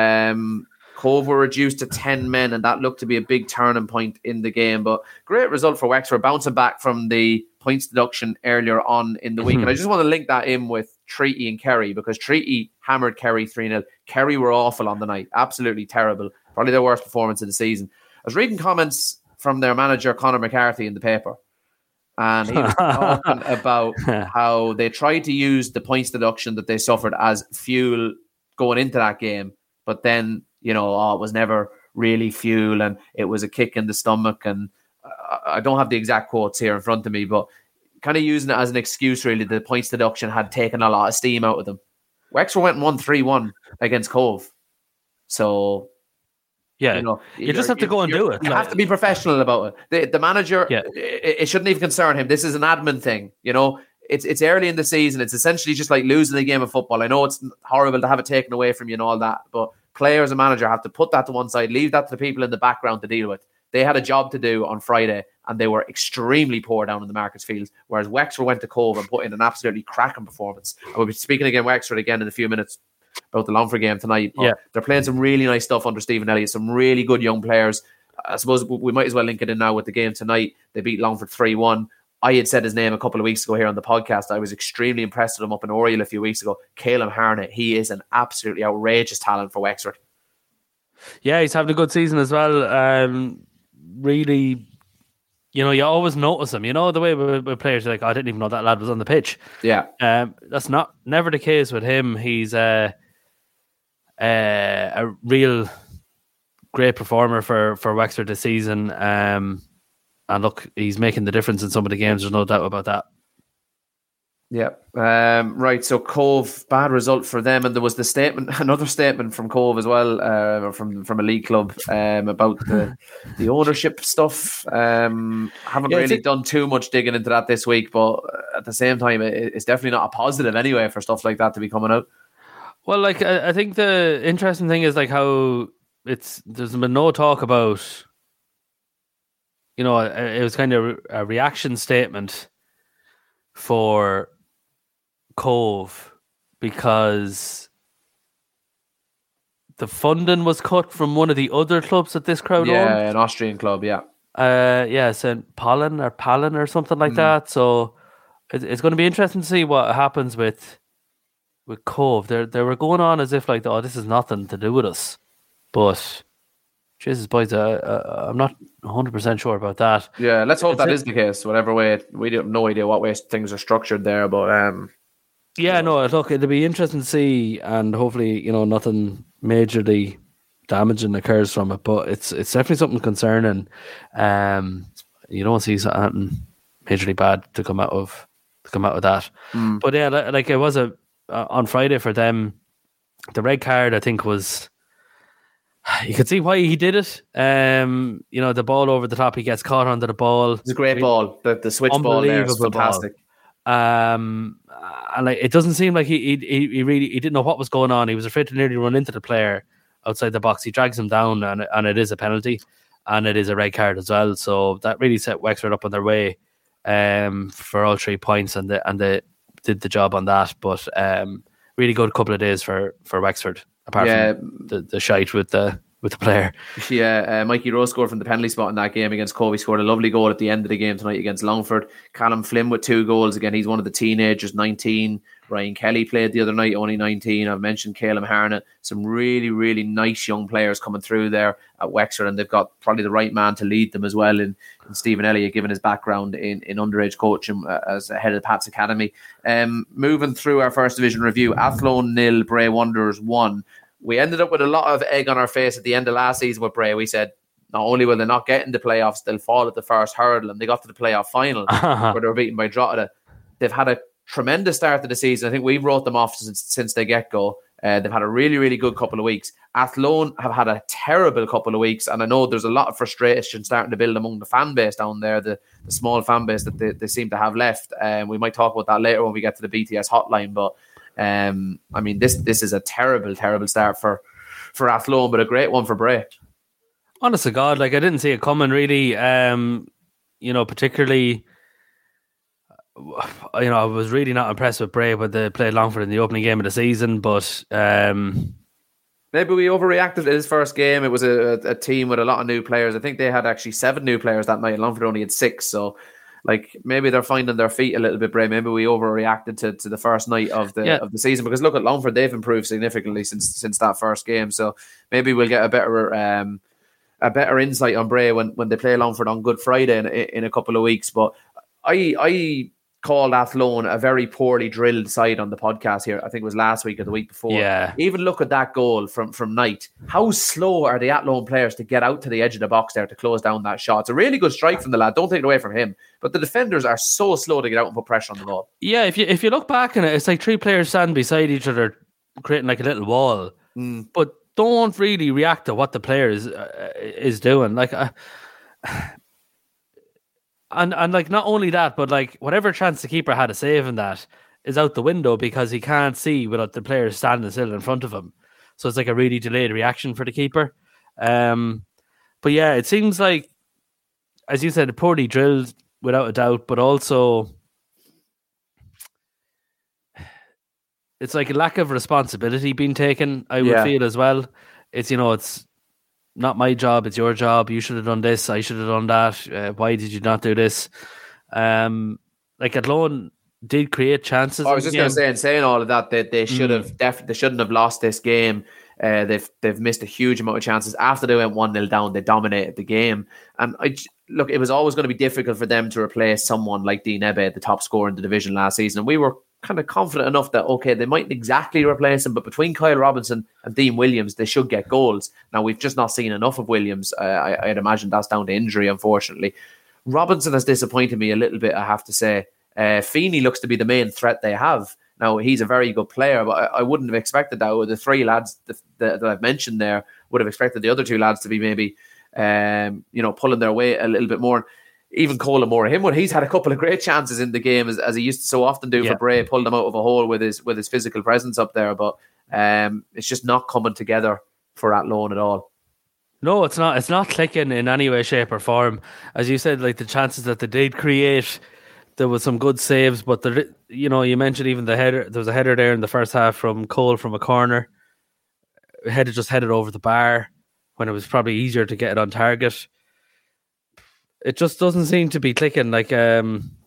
B: Cove were reduced to 10 men, and that looked to be a big turning point in the game. But great result for Wexford, bouncing back from the points deduction earlier on in the week. And I just want to link that in with Treaty and Kerry, because Treaty hammered Kerry 3-0. Kerry were awful on the night, absolutely terrible. Probably their worst performance of the season. I was reading comments from their manager, Conor McCarthy, in the paper. And he was talking about how they tried to use the points deduction that they suffered as fuel going into that game. But then, it was never really fuel, and it was a kick in the stomach. And I don't have the exact quotes here in front of me, but kind of using it as an excuse, really, the points deduction had taken a lot of steam out of them. Wexford went and won 3-1 against Cove. So...
C: Yeah, you just have to go and do it.
B: You have to be professional about it. The manager, it shouldn't even concern him. This is an admin thing. It's early in the season. It's essentially just like losing a game of football. I know it's horrible to have it taken away from you and all that, but players and manager have to put that to one side, leave that to the people in the background to deal with. They had a job to do on Friday, and they were extremely poor down in the Markets Field, whereas Wexford went to Cove and put in an absolutely cracking performance. I will be speaking again Wexford again in a few minutes about the Longford game tonight. They're playing some really nice stuff under Stephen Elliott, some really good young players. I suppose we might as well link it in now with the game tonight. They beat Longford 3-1. I had said his name a couple of weeks ago here on the podcast. I was extremely impressed with him up in Oriel a few weeks ago. Caleb Harnett, he is an absolutely outrageous talent for Wexford.
C: Yeah, he's having a good season as well. Really, you always notice him. The way with players, you're like, I didn't even know that lad was on the pitch.
B: Yeah.
C: That's never the case with him. He's a real great performer for Wexford this season. And look, he's making the difference in some of the games. There's no doubt about that.
B: Yeah. Right. So Cove, bad result for them, and there was another statement from Cove as well, from a league club, about the ownership stuff. Haven't really done too much digging into that this week, but at the same time, it's definitely not a positive anyway for stuff like that to be coming out.
C: Well, I think the interesting thing is how there's been no talk about. It was kind of a reaction statement for Cove because the funding was cut from one of the other clubs that this crowd owned.
B: Yeah, an Austrian club, yeah.
C: St. Palin or something like that. So it's going to be interesting to see what happens with Cove. They were going on as if this is nothing to do with us. But Jesus, boys, I'm not 100% sure about that.
B: Yeah, let's hope that is the case. Whatever way, we have no idea what way things are structured there, but
C: look, it'll be interesting to see, and hopefully, nothing majorly damaging occurs from it. But it's definitely something concerning. You don't see something majorly bad to come out of that. But yeah, it was on Friday for them. The red card, I think, was. You could see why he did it. The ball over the top, he gets caught under the ball.
B: It's a great ball. The switch ball there is fantastic.
C: And it doesn't seem like he really didn't know what was going on. He was afraid to nearly run into the player outside the box. He drags him down, and it is a penalty, and it is a red card as well. So that really set Wexford up on their way for all 3 points, and they did the job on that. But really good couple of days for Wexford. Apart from the shite with the player.
B: Yeah, Mikey Rose scored from the penalty spot in that game against Cove. He scored a lovely goal at the end of the game tonight against Longford. Callum Flynn with 2 goals. Again, he's one of the teenagers, 19. Ryan Kelly played the other night, only 19. I've mentioned Caleb Harnett. Some really, really nice young players coming through there at Wexford, and they've got probably the right man to lead them as well in Stephen Elliott, given his background in underage coaching as head of the Pats Academy. Moving through our first division review, Athlone 0, Bray Wanderers 1. We ended up with a lot of egg on our face at the end of last season with Bray. We said, not only will they not get in the playoffs, they'll fall at the first hurdle, and they got to the playoff final where they were beaten by Drogheda. They've had a tremendous start to the season. I think we wrote them off since they get-go. They've had a really, really good couple of weeks. Athlone have had a terrible couple of weeks, and I know there's a lot of frustration starting to build among the fan base down there, the small fan base that they seem to have left. We might talk about that later when we get to the BTS hotline, but I mean, this is a terrible, terrible start for Athlone, but a great one for Bray.
C: Honest to God, like I didn't see it coming really. Particularly, I was really not impressed with Bray when they played Longford in the opening game of the season, but
B: maybe we overreacted to his first game. It was a team with a lot of new players. I think they had actually 7 new players that night. Longford only had 6, so like maybe they're finding their feet a little bit, Bray. Maybe we overreacted to the first night of the season, because look at Longford, they've improved significantly since that first game. So maybe we'll get a better insight on Bray when they play Longford on Good Friday in a couple of weeks. But I called Athlone a very poorly drilled side on the podcast here. I think it was last week or the week before.
C: Yeah.
B: Even look at that goal from Knight. How slow are the Athlone players to get out to the edge of the box there to close down that shot? It's a really good strike from the lad. Don't take it away from him. But the defenders are so slow to get out and put pressure on the ball.
C: Yeah, if you look back in it, it's like 3 players standing beside each other, creating like a little wall. But don't really react to what the player is doing. Like, and like not only that, but like whatever chance the keeper had of saving that is out the window because he can't see without the player standing still in front of him. So it's like a really delayed reaction for the keeper. But yeah, it seems like, as you said, poorly drilled without a doubt, but also it's like a lack of responsibility being taken, I would feel as well. It's, it's not my job, it's your job. You should have done this, I should have done that. Why did you not do this? Like Athlone did create chances.
B: I was just going to say, in saying all of that, they should have they shouldn't have lost this game. They've missed a huge amount of chances. After they went 1-0 down, they dominated the game. And look, it was always going to be difficult for them to replace someone like Dean Ebbe, the top scorer in the division last season. And we were kind of confident enough that, okay, they mightn't exactly replace him, but between Kyle Robinson and Dean Williams, they should get goals. Now, we've just not seen enough of Williams. I'd imagine that's down to injury, unfortunately. Robinson has disappointed me a little bit, I have to say. Feeney looks to be the main threat they have. Now, he's a very good player, but I wouldn't have expected that. The 3 lads that I've mentioned there would have expected the other 2 lads to be maybe pulling their weight a little bit more. Even Colin Moore, he's had a couple of great chances in the game as he used to so often do for Bray, pulled them out of a hole with his physical presence up there. But it's just not coming together for Athlone at all.
C: No, it's not. It's not clicking in any way, shape, or form. As you said, like the chances that they did create, there was some good saves, but you mentioned even the header. There was a header there in the first half from Cole from a corner. Headed over the bar when it was probably easier to get it on target. It just doesn't seem to be clicking. Like, I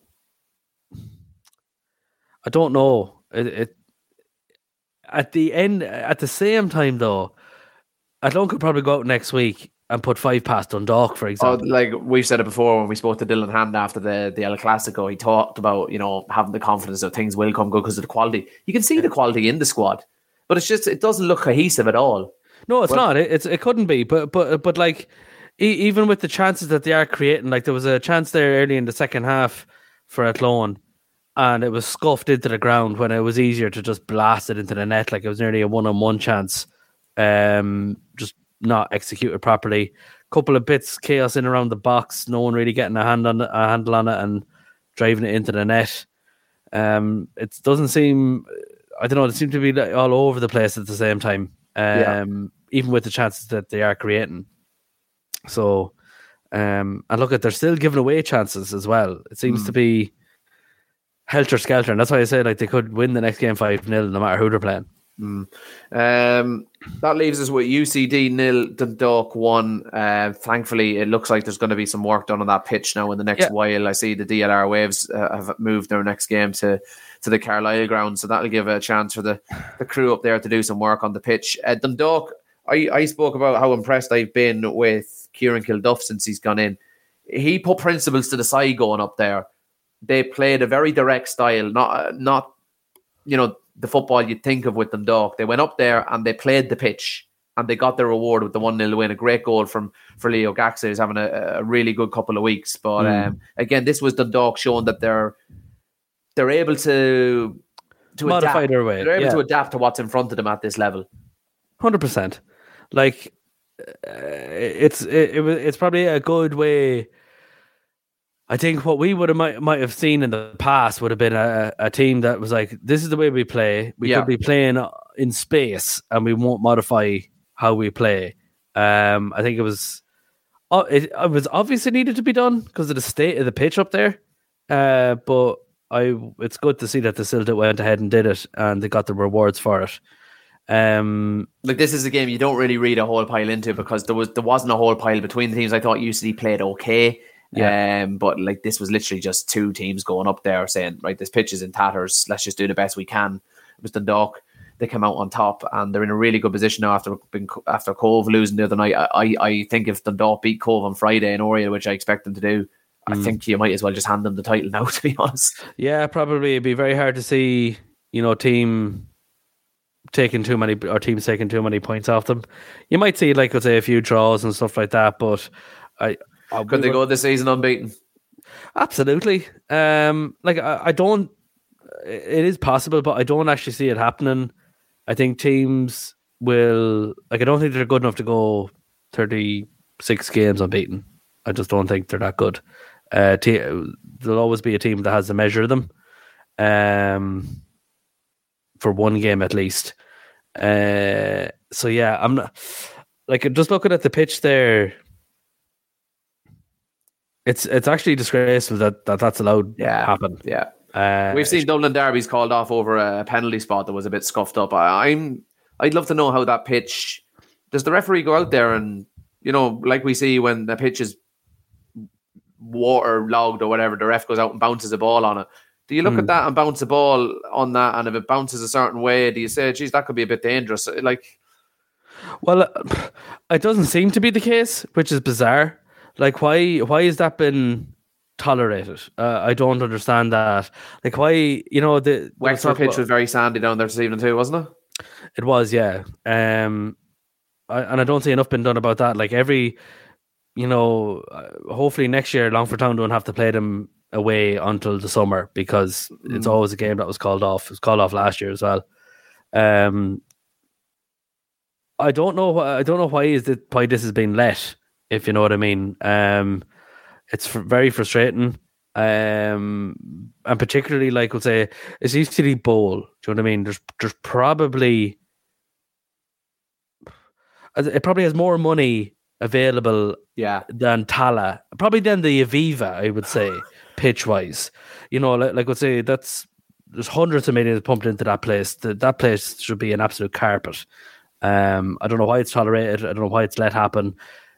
C: don't know. It at the same time though, Athlone could probably go out next week and put 5 past Dundalk, for example.
B: Like we've said it before when we spoke to Dylan Hand after the El Clasico, he talked about having the confidence that things will come good because of the quality. You can see the quality in the squad, but it's just it doesn't look cohesive at all.
C: No, it's not. It couldn't be. But like. Even with the chances that they are creating, like there was a chance there early in the second half for Athlone, and it was scuffed into the ground when it was easier to just blast it into the net. Like it was nearly a 1-on-1 chance, just not executed properly. Couple of bits chaos in around the box, no one really getting a handle on it and driving it into the net. It doesn't seem, I don't know, it seemed to be all over the place at the same time. Even with the chances that they are creating. So, and look they're still giving away chances as well. It seems to be helter-skelter, and that's why I say like they could win the next game 5-0 no matter who they're playing.
B: That leaves us with UCD 0, Dundalk 1. Thankfully, it looks like there's going to be some work done on that pitch now in the next while. I see the DLR Waves have moved their next game to the Carlisle ground, so that'll give a chance for the crew up there to do some work on the pitch. Dundalk, I spoke about how impressed I've been with Kieran Kilduff since he's gone in. He put principles to the side going up there. They played a very direct style, not the football you'd think of with Dundalk. They went up there and they played the pitch and they got their reward with the 1-0 win. A great goal for Leo Gaxa, who's having a really good couple of weeks. But again, this was Dundalk showing that they're they're able to
C: modify
B: adapt.
C: their way.
B: They're able to adapt to what's in front of them at this level.
C: 100%. Like it's probably a good way. I think what we might have seen in the past would have been a team that was like, this is the way we play. We could be playing in space and we won't modify how we play. I think it was obviously needed to be done because of the state of the pitch up there. But it's good to see that the Celtic went ahead and did it and they got the rewards for it.
B: Like, this is a game you don't really read a whole pile into because there wasn't a whole pile between the teams. I thought UCD played okay. But like, this was literally just two teams going up there saying, right, this pitch is in tatters, let's just do the best we can. It was Dundalk. They came out on top and they're in a really good position now after Cove losing the other night. I think if Dundalk beat Cove on Friday in Oriel, which I expect them to do, I think you might as well just hand them the title now, to be honest.
C: Yeah, probably. It'd be very hard to see, teams taking too many points off them. You might see, like, let's say, a few draws and stuff like that, but
B: could they go this season unbeaten?
C: Absolutely. I don't. It is possible, but I don't actually see it happening. I think teams will. Like, I don't think they're good enough to go 36 games unbeaten. I just don't think they're that good. There'll always be a team that has the measure of them, for one game at least. So yeah, I'm not. Like, just looking at the pitch there. It's actually disgraceful that's allowed to happen.
B: Yeah, we've seen Dublin derbies called off over a penalty spot that was a bit scuffed up. I'd love to know how that pitch. Does the referee go out there and, like we see when the pitch is waterlogged or whatever, the ref goes out and bounces a ball on it. Do you look at that and bounce a ball on that, and if it bounces a certain way, do you say, geez, that could be a bit dangerous? Like,
C: well, it doesn't seem to be the case, which is bizarre. Like, why has that been tolerated? I don't understand that. Like, why, the
B: Wexford pitch was very sandy down there this evening too, wasn't it?
C: It was, yeah. And I don't see enough been done about that. Like, hopefully next year Longford Town don't have to play them away until the summer, because it's always a game that was called off. It was called off last year as well. I don't know why this has been let, if you know what I mean. It's very frustrating. And particularly, like, we'll say, it's UCD Bowl. Do you know what I mean? There's probably, it probably has more money available than Tala, probably than the Aviva, I would say, pitch wise. Like we'll say, there's hundreds of millions pumped into that place. That place should be an absolute carpet. I don't know why it's tolerated. I don't know why it's let happen.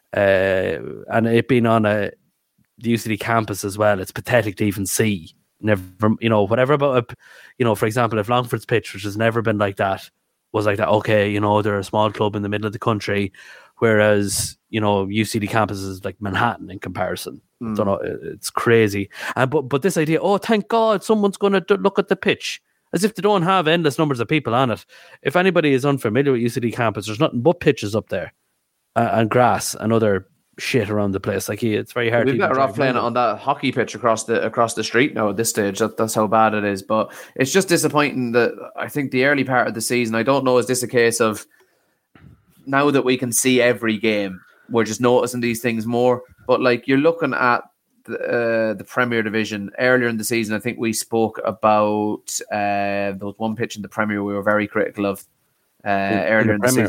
C: And it being on the UCD campus as well, it's pathetic to even see. Never, whatever about for example, if Longford's pitch, which has never been like that, was like that, okay, they're a small club in the middle of the country, whereas UCD campus is like Manhattan in comparison. I don't know, it's crazy. But this idea, oh, thank God someone's going to look at the pitch, as if they don't have endless numbers of people on it. If anybody is unfamiliar with UCD campus, there's nothing but pitches up there and grass and other shit around the place. Like, it's very hard.
B: We've better off playing on that hockey pitch across the street now at this stage. That's how bad it is. But it's just disappointing that I think the early part of the season, I don't know, is this a case of now that we can see every game, we're just noticing these things more? But like, you're looking at the Premier Division earlier in the season. I think we spoke about there was one pitch in the Premier we were very critical of earlier in the season.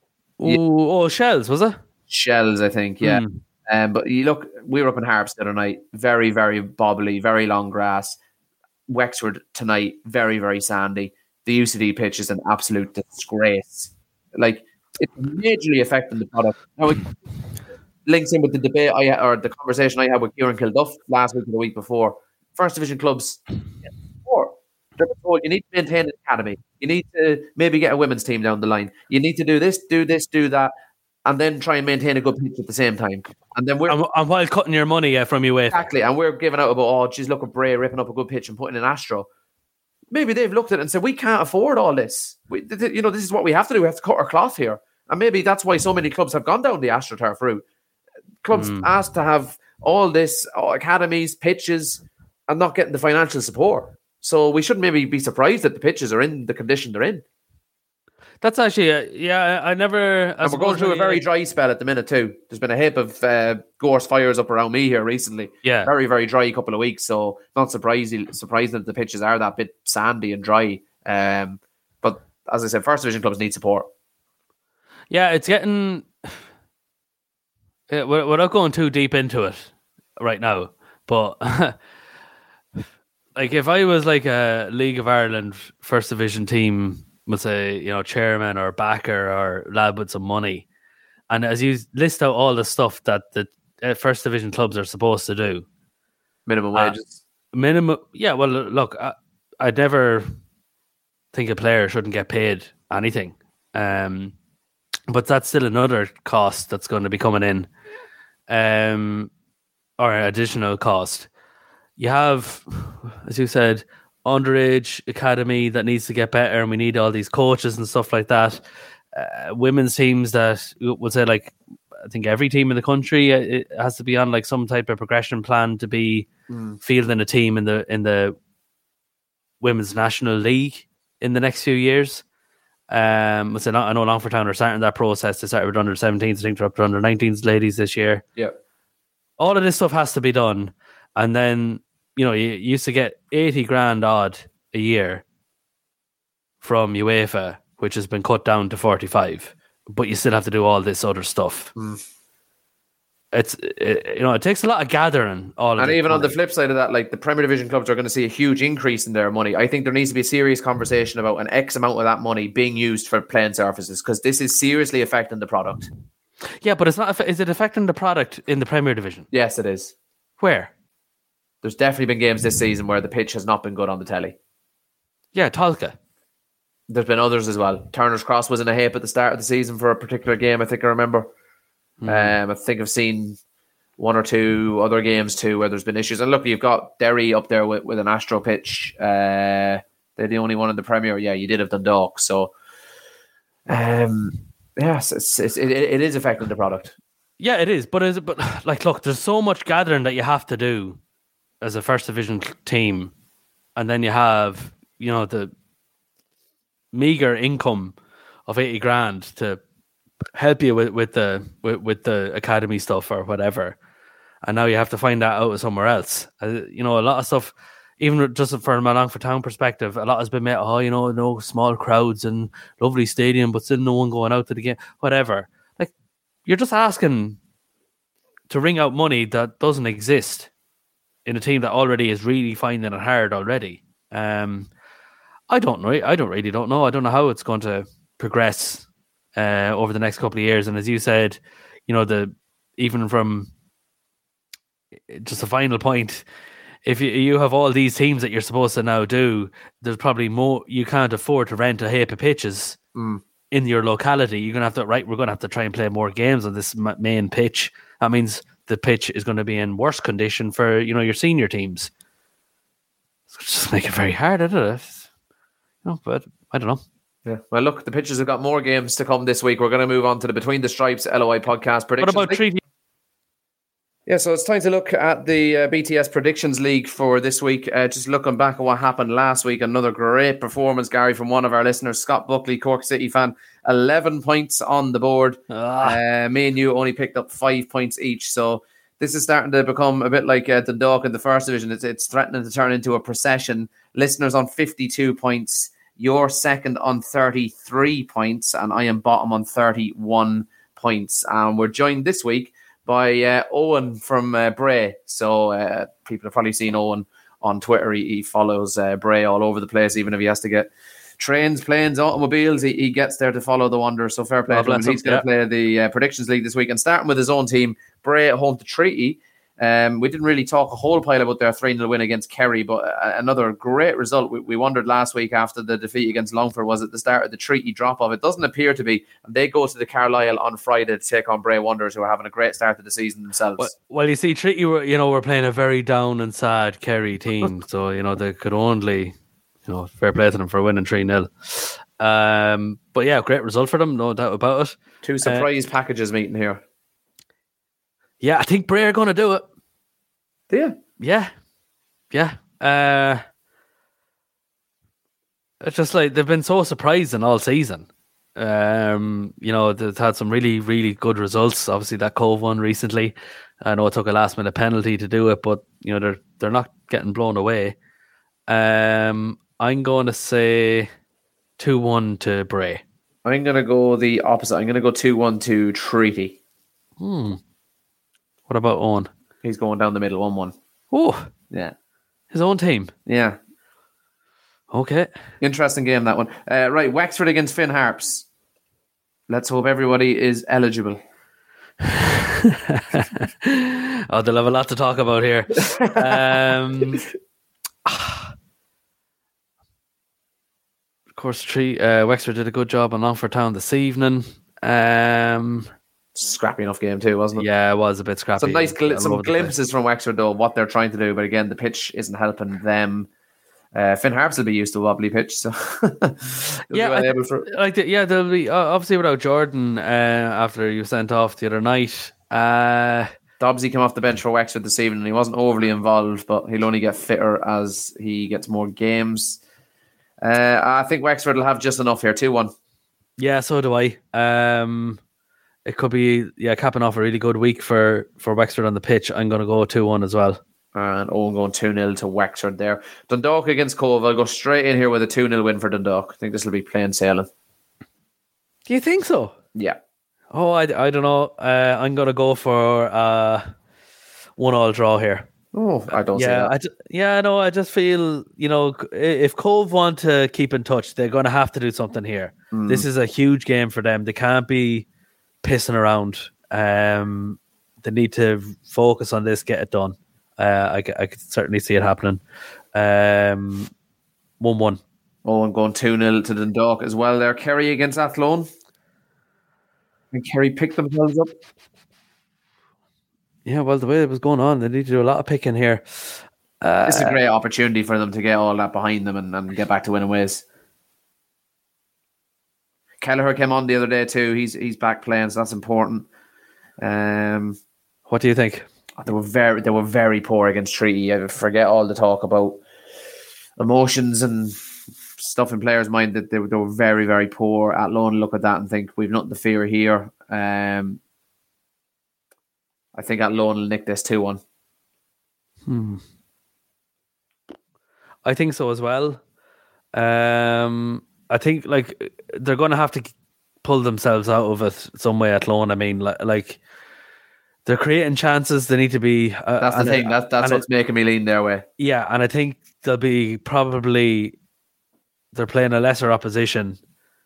C: Oh, Shells, was it?
B: Shells, I think, yeah. But you look, we were up in Harps the other night, very, very bobbly, very long grass. Wexford tonight, very, very sandy. The UCD pitch is an absolute disgrace. Like, it's majorly affecting the product. Now, it links in with the debate or the conversation I had with Kieran Kilduff last week or the week before. First division clubs, they're told you need to maintain an academy. You need to maybe get a women's team down the line. You need to do this, do that, and then try and maintain a good pitch at the same time. And then
C: and while cutting your money from UEFA.
B: Exactly. And we're giving out about, look at Bray ripping up a good pitch and putting in Astro. Maybe they've looked at it and said, we can't afford all this. This is what we have to do. We have to cut our cloth here. And maybe that's why so many clubs have gone down the AstroTurf route. Clubs asked to have all this, academies, pitches, and not getting the financial support. So we shouldn't maybe be surprised that the pitches are in the condition they're in.
C: That's actually, I never...
B: And we're going through a very dry spell at the minute too. There's been a heap of gorse fires up around me here recently.
C: Yeah.
B: Very, very dry couple of weeks. So not surprising that the pitches are that bit sandy and dry. But as I said, First Division clubs need support.
C: Yeah, it's getting... We're not going too deep into it right now. But like if I was like a League of Ireland First Division team... would say, chairman or backer or lad with some money. And as you list out all the stuff that the First Division clubs are supposed to do.
B: Minimum wages.
C: Yeah, well, look, I'd never think a player shouldn't get paid anything. But that's still another cost that's going to be coming in. Or an additional cost. You have, as you said... underage academy that needs to get better, and we need all these coaches and stuff like that. Women's teams that would say, like, I think every team in the country it has to be on like some type of progression plan to be fielding a team in the women's national league in the next few years. I know Longford Town are starting that process. They started with under 17s. I think they're up to under 19s ladies this year.
B: Yeah,
C: all of this stuff has to be done, and then. You used to get 80 grand odd a year from UEFA, which has been cut down to 45, but you still have to do all this other stuff. It takes a lot of gathering.
B: And even on the flip side of that, like the Premier Division clubs are going to see a huge increase in their money. I think there needs to be a serious conversation about an X amount of that money being used for playing surfaces, because this is seriously affecting the product.
C: Yeah, but it's not. Is it affecting the product in the Premier Division?
B: Yes, it is.
C: Where?
B: There's definitely been games this season where the pitch has not been good on the telly.
C: Yeah, Tolka.
B: There's been others as well. Turner's Cross was in a heap at the start of the season for a particular game, I think I remember. I think I've seen one or two other games too where there's been issues. And look, you've got Derry up there with an Astro pitch. They're the only one in the Premier. Yeah, you did have Dundalk. So, yes, it is affecting the product.
C: Yeah, it is. But look, there's so much gathering that you have to do as a First Division team, and then you have the meager income of 80 grand to help you with the academy stuff or whatever, and now you have to find that out somewhere else. A lot of stuff, even just from a Longford Town perspective, a lot has been made. No small crowds and lovely stadium, but still no one going out to the game. Whatever, like you're just asking to wring out money that doesn't exist in a team that already is really finding it hard already. I don't know. I don't know. I don't know how it's going to progress over the next couple of years. And as you said, even from just a final point, if you have all these teams that you're supposed to now do, there's probably more. You can't afford to rent a heap of pitches in your locality. You're going to have to, we're going to have to try and play more games on this main pitch. That means the pitch is going to be in worse condition for your senior teams. It's just make it very hard, isn't it? But I don't know.
B: Yeah. Well, look, the pitches have got more games to come this week. We're going to move on to the Between the Stripes LOI podcast predictions.
C: What about Treaty?
B: Yeah, so it's time to look at the BTS Predictions League for this week. Just looking back at what happened last week, another great performance, Gary, from one of our listeners, Scott Buckley, Cork City fan. 11 points on the board. Me and you only picked up 5 points each. So this is starting to become a bit like Dundalk in the First Division. It's threatening to turn into a procession. Listeners on 52 points. You're second on 33 points. And I am bottom on 31 points. And we're joined this week by Owen from Bray. So people have probably seen Owen on Twitter. He follows Bray all over the place, even if he has to get trains, planes, automobiles. He gets there to follow the Wanderers. So fair play to him. He's going to play the Predictions League this week. And starting with his own team, Bray at home to Treaty. We didn't really talk a whole pile about their 3-0 win against Kerry, but another great result. We wondered last week after the defeat against Longford, was it the start of the Treaty drop-off? It doesn't appear to be. And they go to the Carlisle on Friday to take on Bray Wanderers, who are having a great start to the season themselves.
C: Well, you see, Treaty were playing a very down and sad Kerry team, so they could only, fair play to them for winning 3-0. But yeah, great result for them, no doubt about it.
B: Two surprise packages meeting here.
C: Yeah, I think Bray are going to do it.
B: Do you?
C: Yeah. it's just like they've been so surprising all season. They've had some really, really good results. Obviously, that Cove one recently. I know it took a last minute penalty to do it, but they're not getting blown away. I'm going to say 2-1 to Bray.
B: I'm going to go the opposite. I'm going to go 2-1 to Treaty.
C: What about Owen?
B: He's going down the middle, 1-1.
C: Oh,
B: yeah,
C: his own team.
B: Yeah.
C: Okay.
B: Interesting game, that one. Right, Wexford against Finn Harps. Let's hope everybody is eligible.
C: Oh, they'll have a lot to talk about here. Of course, Wexford did a good job on Longford Town this evening.
B: Scrappy enough game too, wasn't it?
C: Yeah, it was a bit scrappy.
B: Some nice glimpses from Wexford, though, what they're trying to do. But again, the pitch isn't helping them. Finn Harps will be used to a wobbly pitch, so
C: they'll be obviously without Jordan after you sent off the other night.
B: Dobbsy came off the bench for Wexford this evening. He wasn't overly involved, but he'll only get fitter as he gets more games. I think Wexford will have just enough here, 2-1.
C: Yeah, so do I. It could be capping off a really good week for Wexford on the pitch. I'm going to go 2-1 as well.
B: And Owen going 2-0 to Wexford there. Dundalk against Cove. I'll go straight in here with a 2-0 win for Dundalk. I think this will be plain sailing.
C: Do you think so?
B: Yeah.
C: Oh, I don't know. I'm going to go for 1-1 draw here.
B: Oh, I don't see that.
C: I just feel, if Cove want to keep in touch, they're going to have to do something here. This is a huge game for them. They can't be pissing around. They need to focus on this, get it done. I could certainly see it happening. 1-1.
B: Oh, I'm going 2-0 to Dundalk as well there. Kerry against Athlone. And Kerry picked themselves up.
C: Yeah, well, the way it was going on, they need to do a lot of picking here.
B: It's a great opportunity for them to get all that behind them and get back to winning ways. Kelleher came on the other day too. He's back playing, so that's important.
C: What do you think?
B: They were very poor against Treaty. I forget all the talk about emotions and stuff in players' mind that they were very, very poor. Athlone look at that and think we've nothing to fear here. I think Athlone will nick this 2-1.
C: I think so as well. I think they're going to have to pull themselves out of it some way. Athlone. I mean, like they're creating chances. They need to be.
B: That's the thing. That's what's making me lean their way.
C: Yeah, and I think they'll be they're playing a lesser opposition.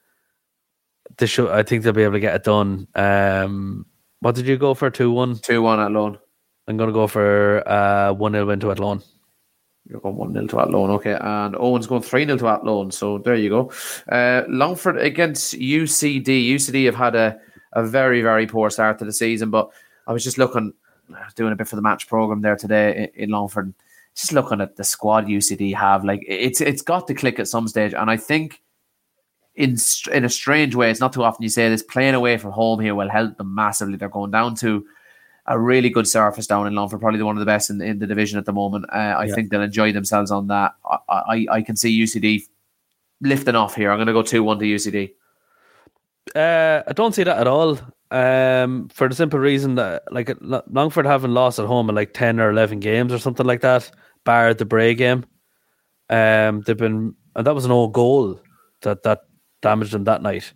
C: I think they'll be able to get it done. What did you go for? 2-1?
B: 2-1 Athlone.
C: I'm going to go for 1-0 win to Athlone.
B: You're going 1-0 to Athlone, okay. And Owen's going 3-0 to Athlone, so there you go. Longford against UCD. UCD have had a very, very poor start to the season, but I was just doing a bit for the match programme there today in Longford, just looking at the squad UCD have. Like, it's got to click at some stage, and I think in a strange way, it's not too often you say this, playing away from home here will help them massively. They're going down to a really good surface down in Longford, probably one of the best in the division at the moment. I think they'll enjoy themselves on that. I can see UCD lifting off here. I'm going to go 2-1 to UCD.
C: I don't see that at all. For the simple reason that Longford haven't lost at home in 10 or 11 games or something like that, bar the Bray game. They've been, and that was an old goal that damaged them that night.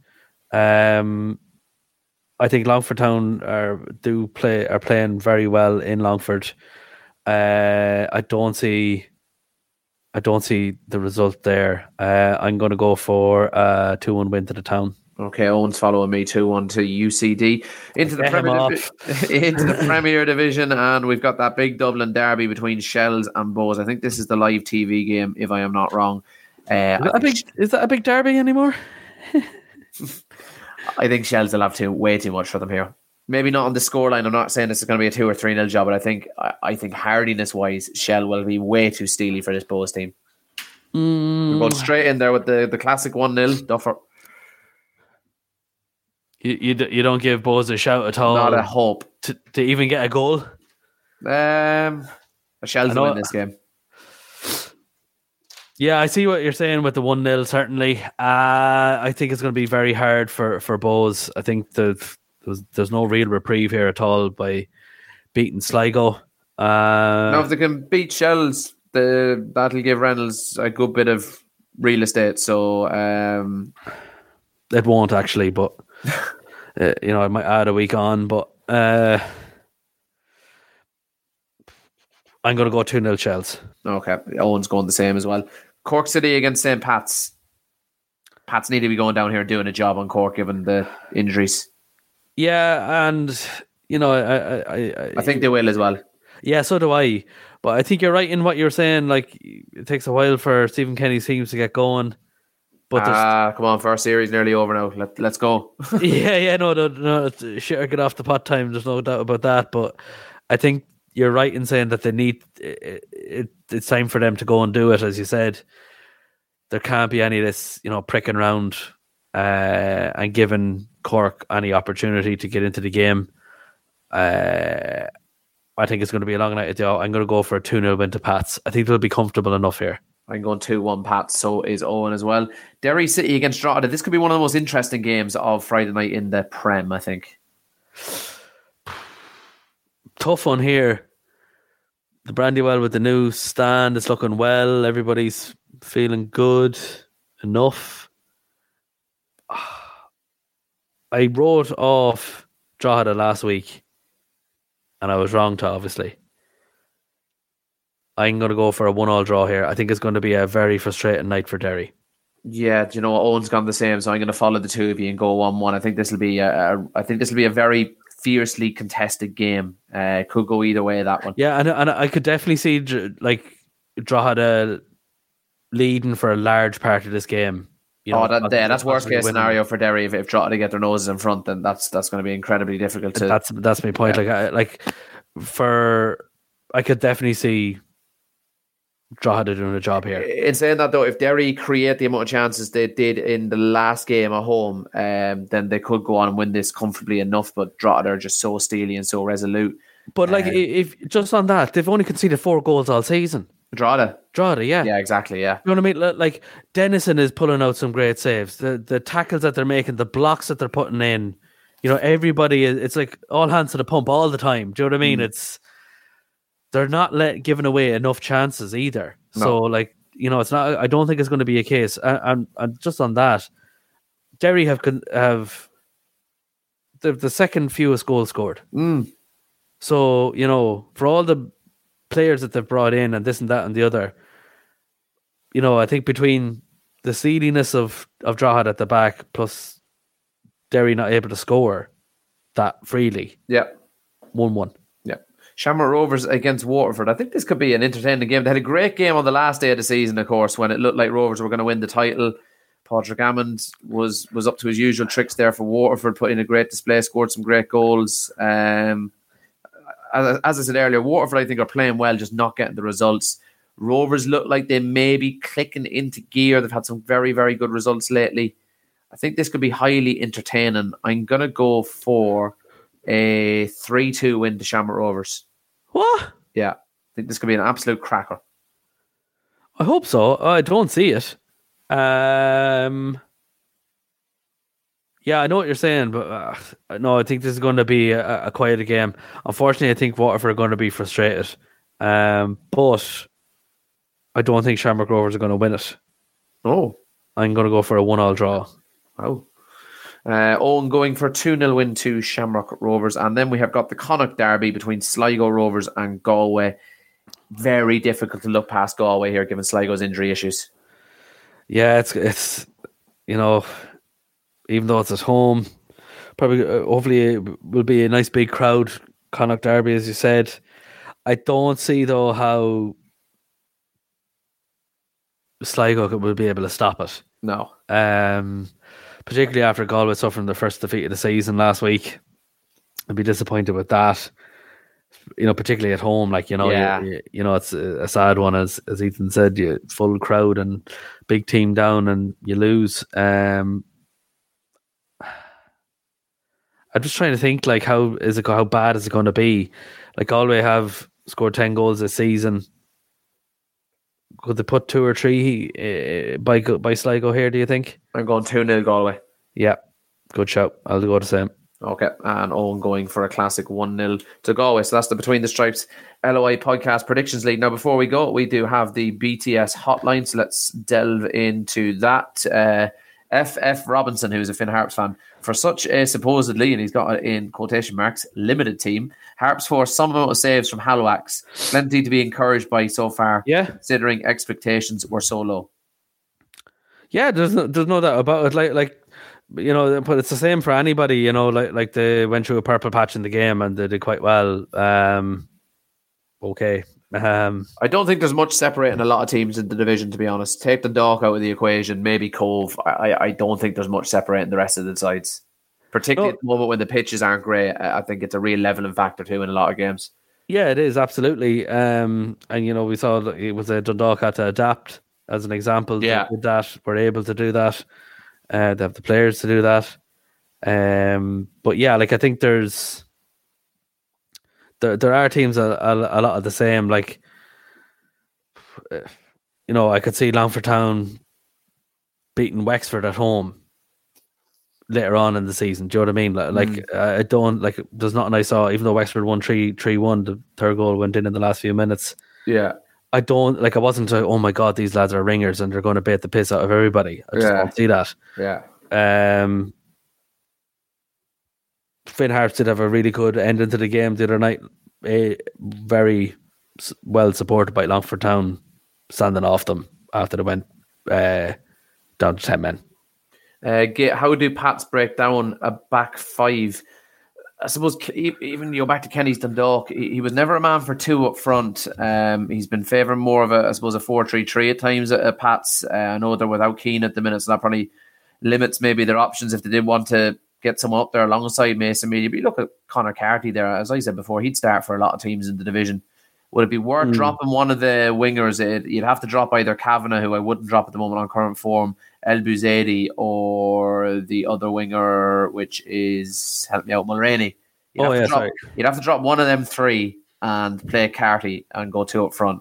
C: I think Longford Town are playing very well in Longford. I don't see the result there. I'm going to go for a 2-1 win to the Town.
B: Okay, Owen's following me 2-1 to UCD into the Premier Division, and we've got that big Dublin derby between Shells and Bows. I think this is the live TV game, if I am not wrong.
C: Is that a big derby anymore?
B: I think Shells will have way too much for them here. Maybe not on the scoreline. I'm not saying this is going to be a 2 or 3-0 job, but I think hardiness wise, Shell will be way too steely for this Bows team. We're going straight in there with the classic 1-0 Duffer.
C: You don't give Bows a shout at all.
B: Not a hope
C: to even get a goal.
B: Shells will win this game.
C: Yeah, I see what you're saying with the 1-0, certainly. I think it's going to be very hard for Bohs. I think there's no real reprieve here at all by beating Sligo.
B: Now, if they can beat Shells, that'll give Reynolds a good bit of real estate. So
C: it won't actually, but I might add a week on. But I'm going to go 2-0 Shells.
B: Okay, Owen's going the same as well. Cork City against St. Pat's. Pats need to be going down here and doing a job on Cork given the injuries.
C: Yeah, and I
B: think they will as well.
C: Yeah, so do I. But I think you're right in what you're saying. Like, it takes a while for Stephen Kenny's teams to get going. But
B: come on, first series nearly over now. Let's go.
C: no, sure, get off the pot time. There's no doubt about that. But I think you're right in saying that they need it's time for them to go and do it. As you said, there can't be any of this, pricking around and giving Cork any opportunity to get into the game. I think it's going to be a long night. I'm going to go for a 2-0 win to Pats. I think they'll be comfortable enough here.
B: I'm going 2-1 Pats. So is Owen as well. Derry City against Drogheda. This could be one of the most interesting games of Friday night in the Prem, I think.
C: Tough one here. The Brandywell with the new stand is looking well. Everybody's feeling good enough. I wrote off Drogheda last week, and I was wrong to, obviously. I'm going to go for a 1-1 draw here. I think it's going to be a very frustrating night for Derry.
B: Yeah, do you know what? Owen's gone the same, so I'm going to follow the two of you and go 1-1. I think this will be a very fiercely contested game. Could go either way, that one.
C: Yeah, and I could definitely see Drogheda leading for a large part of this game.
B: That's worst case scenario for Derry. If Drogheda get their noses in front, then that's going to be incredibly difficult to.
C: That's my point. Yeah. I could definitely see Drogheda doing a job here.
B: In saying that, though, if Derry create the amount of chances they did in the last game at home, then they could go on and win this comfortably enough. But Drogheda are just so steely and so resolute.
C: But if just on that, they've only conceded 4 goals all season.
B: Drogheda,
C: yeah.
B: Yeah, exactly, yeah.
C: You know what I mean? Like, Dennison is pulling out some great saves. The tackles that they're making, the blocks that they're putting in, everybody, it's like all hands to the pump all the time. Do you know what I mean? They're not giving away enough chances either. No. So, it's not. I don't think it's going to be a case. And just on that, Derry have the second fewest goals scored. So, for all the players that they've brought in and this and that and the other, I think between the seediness of Drogheda at the back plus Derry not able to score that freely.
B: Yeah.
C: 1-1.
B: Yeah. Shamrock Rovers against Waterford. I think this could be an entertaining game. They had a great game on the last day of the season, of course, when it looked like Rovers were going to win the title. Patrick Hammond was up to his usual tricks there for Waterford, put in a great display, scored some great goals. As I said earlier, Waterford, I think, are playing well, just not getting the results. Rovers look like they may be clicking into gear. They've had some very, very good results lately. I think this could be highly entertaining. I'm going to go for a 3-2 win to Shamrock Rovers.
C: What?
B: Yeah. I think this could be an absolute cracker.
C: I hope so. I don't see it. Yeah, I know what you're saying, but no, I think this is going to be a quieter game. Unfortunately, I think Waterford are going to be frustrated. But I don't think Shamrock Rovers are going to win it.
B: Oh.
C: I'm going to go for a 1-1 draw.
B: Wow. Owen going for a 2-0 win to Shamrock Rovers. And then we have got the Connacht derby between Sligo Rovers and Galway. Very difficult to look past Galway here, given Sligo's injury issues.
C: Yeah, it's even though it's at home, probably hopefully it will be a nice big crowd. Connacht derby, as you said. I don't see though how Sligo will be able to stop it.
B: No.
C: Particularly after Galway suffering the first defeat of the season last week. I'd be disappointed with that. Particularly at home, it's a sad one, as Ethan said. You full crowd and big team down, and you lose. I'm just trying to think, how bad is it going to be? Galway have scored 10 goals this season. Could they put 2 or 3 by Sligo here, do you think?
B: I'm going 2-0 Galway.
C: Yeah, good shout. I'll go the same.
B: Okay, and Owen going for a classic 1-0 to Galway. So that's the Between the Stripes LOI Podcast Predictions League. Now, before we go, we do have the BTS hotline, so let's delve into that. FF Robinson, who is a Finn Harps fan, for such a supposedly, and he's got it in quotation marks, limited team, Harps forced some amount of saves from Halifax. Plenty to be encouraged by so far, considering expectations were so low. Yeah,
C: there's no doubt about it. Like you know, but it's the same for anybody. You know, like they went through a purple patch in the game and they did quite well. Okay.
B: I don't think there's much separating a lot of teams in the division, to be honest. Take the Dock out of the equation, maybe Cove. I don't think there's much separating the rest of the sides, particularly at the moment when the pitches aren't great. I think it's a real leveling factor too in a lot of games.
C: Yeah, it is, absolutely. And you know, we saw that it was a Dundalk had to adapt as an example.
B: Yeah,
C: did that, we're able to do that. They have the players to do that. But yeah, like I think there are teams a lot of the same. Like, you know, I could see Longford Town beating Wexford at home later on in the season. Do you know what I mean? I don't like. There's nothing I saw. Even though Wexford won 3-1, the third goal went in the last few minutes.
B: Yeah,
C: I don't like. I wasn't like, oh my god, these lads are ringers and they're going to bait the piss out of everybody. I just don't see that.
B: Yeah.
C: Finn Harps did have a really good ending to the game the other night. Very well supported by Longford Town, standing off them after they went down to 10 men.
B: How do Pats break down a back five? I suppose even you go back to Kenny's Dundalk, he was never a man for 2 up front. He's been favouring more of a 4-3-3 at times at Pats. I know they're without Keane at the minute, so that probably limits maybe their options if they did want to get someone up there alongside Mason Media. But you look at Conor Carty there, as I said before, he'd start for a lot of teams in the division. Would it be worth dropping one of the wingers? You'd have to drop either Kavanagh, who I wouldn't drop at the moment on current form, El Bouzedi, or the other winger, which is, help me out, Mulroney. You'd have to drop one of them 3 and play Carty and go 2 up front.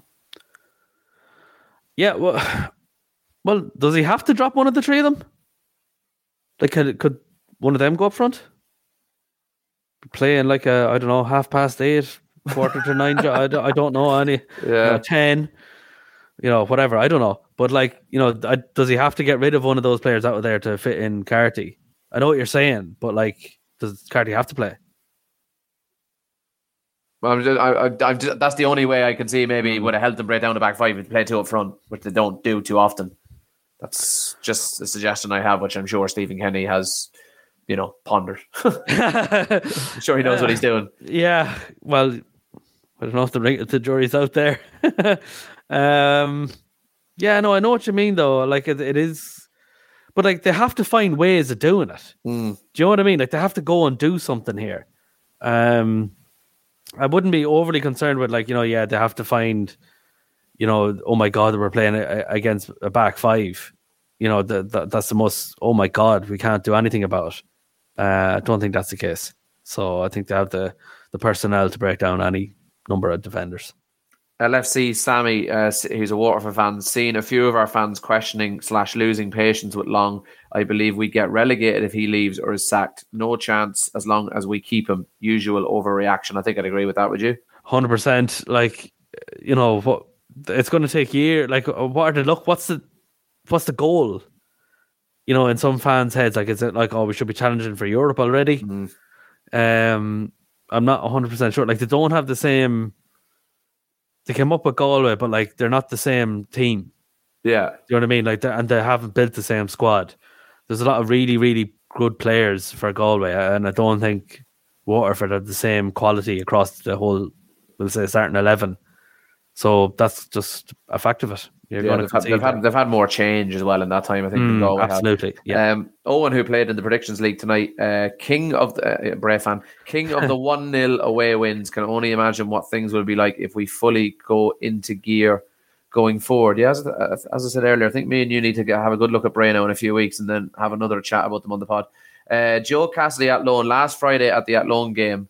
C: Yeah, well, does he have to drop one of the 3 of them? Like, could one of them go up front? Playing like a, I don't know, 8:30, 8:45. I don't know any. Yeah. You know, 10. You know, whatever. I don't know. But like, you know, does he have to get rid of one of those players out of there to fit in Carty? I know what you're saying, but like, does Carty have to play?
B: Well, that's the only way I can see. Maybe would have helped them break down the back 5 and play 2 up front, which they don't do too often. That's just a suggestion I have, which I'm sure Stephen Kenny has, you know, pondered. I'm sure he knows what he's doing.
C: Yeah, well, I don't know if the jury's out there. Yeah, no, I know what you mean, though. Like, it is... But, like, they have to find ways of doing it. Do you know what I mean? Like, they have to go and do something here. I wouldn't be overly concerned with, like, you know, yeah, they have to find, you know, oh my God, we're playing against a back 5. You know, that's the most, oh my God, we can't do anything about it. I don't think that's the case. So I think they have the personnel to break down any number of defenders.
B: LFC Sammy, who's a Waterford fan, seeing a few of our fans questioning / losing patience with Long. I believe we get relegated if he leaves or is sacked. No chance as long as we keep him. Usual overreaction. I think I'd agree with that. Would you?
C: 100%. Like, you know, what it's going to take years. Like, what are the what's the goal? You know, in some fans' heads, like, is it like, oh, we should be challenging for Europe already? I'm not 100% sure. Like, they don't have the same. They came up with Galway, but like they're not the same team.
B: Yeah,
C: you know what I mean. Like, and they haven't built the same squad. There's a lot of really, really good players for Galway, and I don't think Waterford have the same quality across the whole, we'll say, starting 11. So that's just a fact of it.
B: They've had more change as well in that time, I think. Than Galway
C: absolutely. Yeah.
B: Owen, who played in the Predictions League tonight, king of the 1-0 away wins. Can only imagine what things will be like if we fully go into gear going forward. Yeah, as I said earlier, I think me and you need to have a good look at Brayno in a few weeks and then have another chat about them on the pod. Joe Cassidy at loan last Friday at the Athlone game.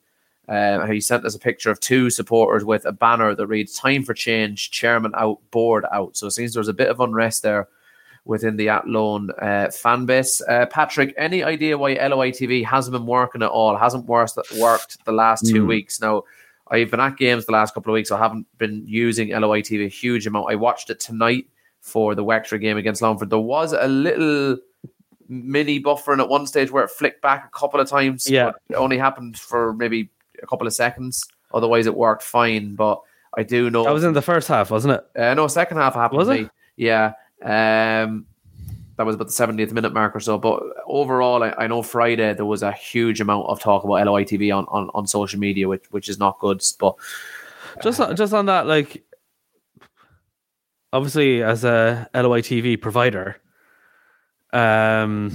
B: He sent us a picture of two supporters with a banner that reads "Time for change, chairman out, board out." So it seems there's a bit of unrest there within the Athlone fan base. Patrick, any idea why LOI TV hasn't been working at all? Hasn't worked the last 2 weeks. Now, I've been at games the last couple of weeks. So I haven't been using LOI TV a huge amount. I watched it tonight for the Wexford game against Longford. There was a little mini buffering at one stage where it flicked back a couple of times.
C: Yeah.
B: But it only happened for maybe a couple of seconds. Otherwise, it worked fine. But I do know...
C: That was in the first half, wasn't it?
B: No, second half happened
C: was
B: to
C: it?
B: me. Yeah. That was about the 70th minute mark or so. But overall, I know Friday there was a huge amount of talk about LOI TV on social media, which is not good. But
C: just on that, like, obviously as a LOI TV provider, I'm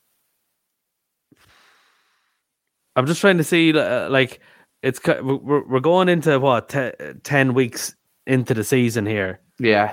C: just trying to see, like, we're going into what 10 weeks into the season here.
B: Yeah.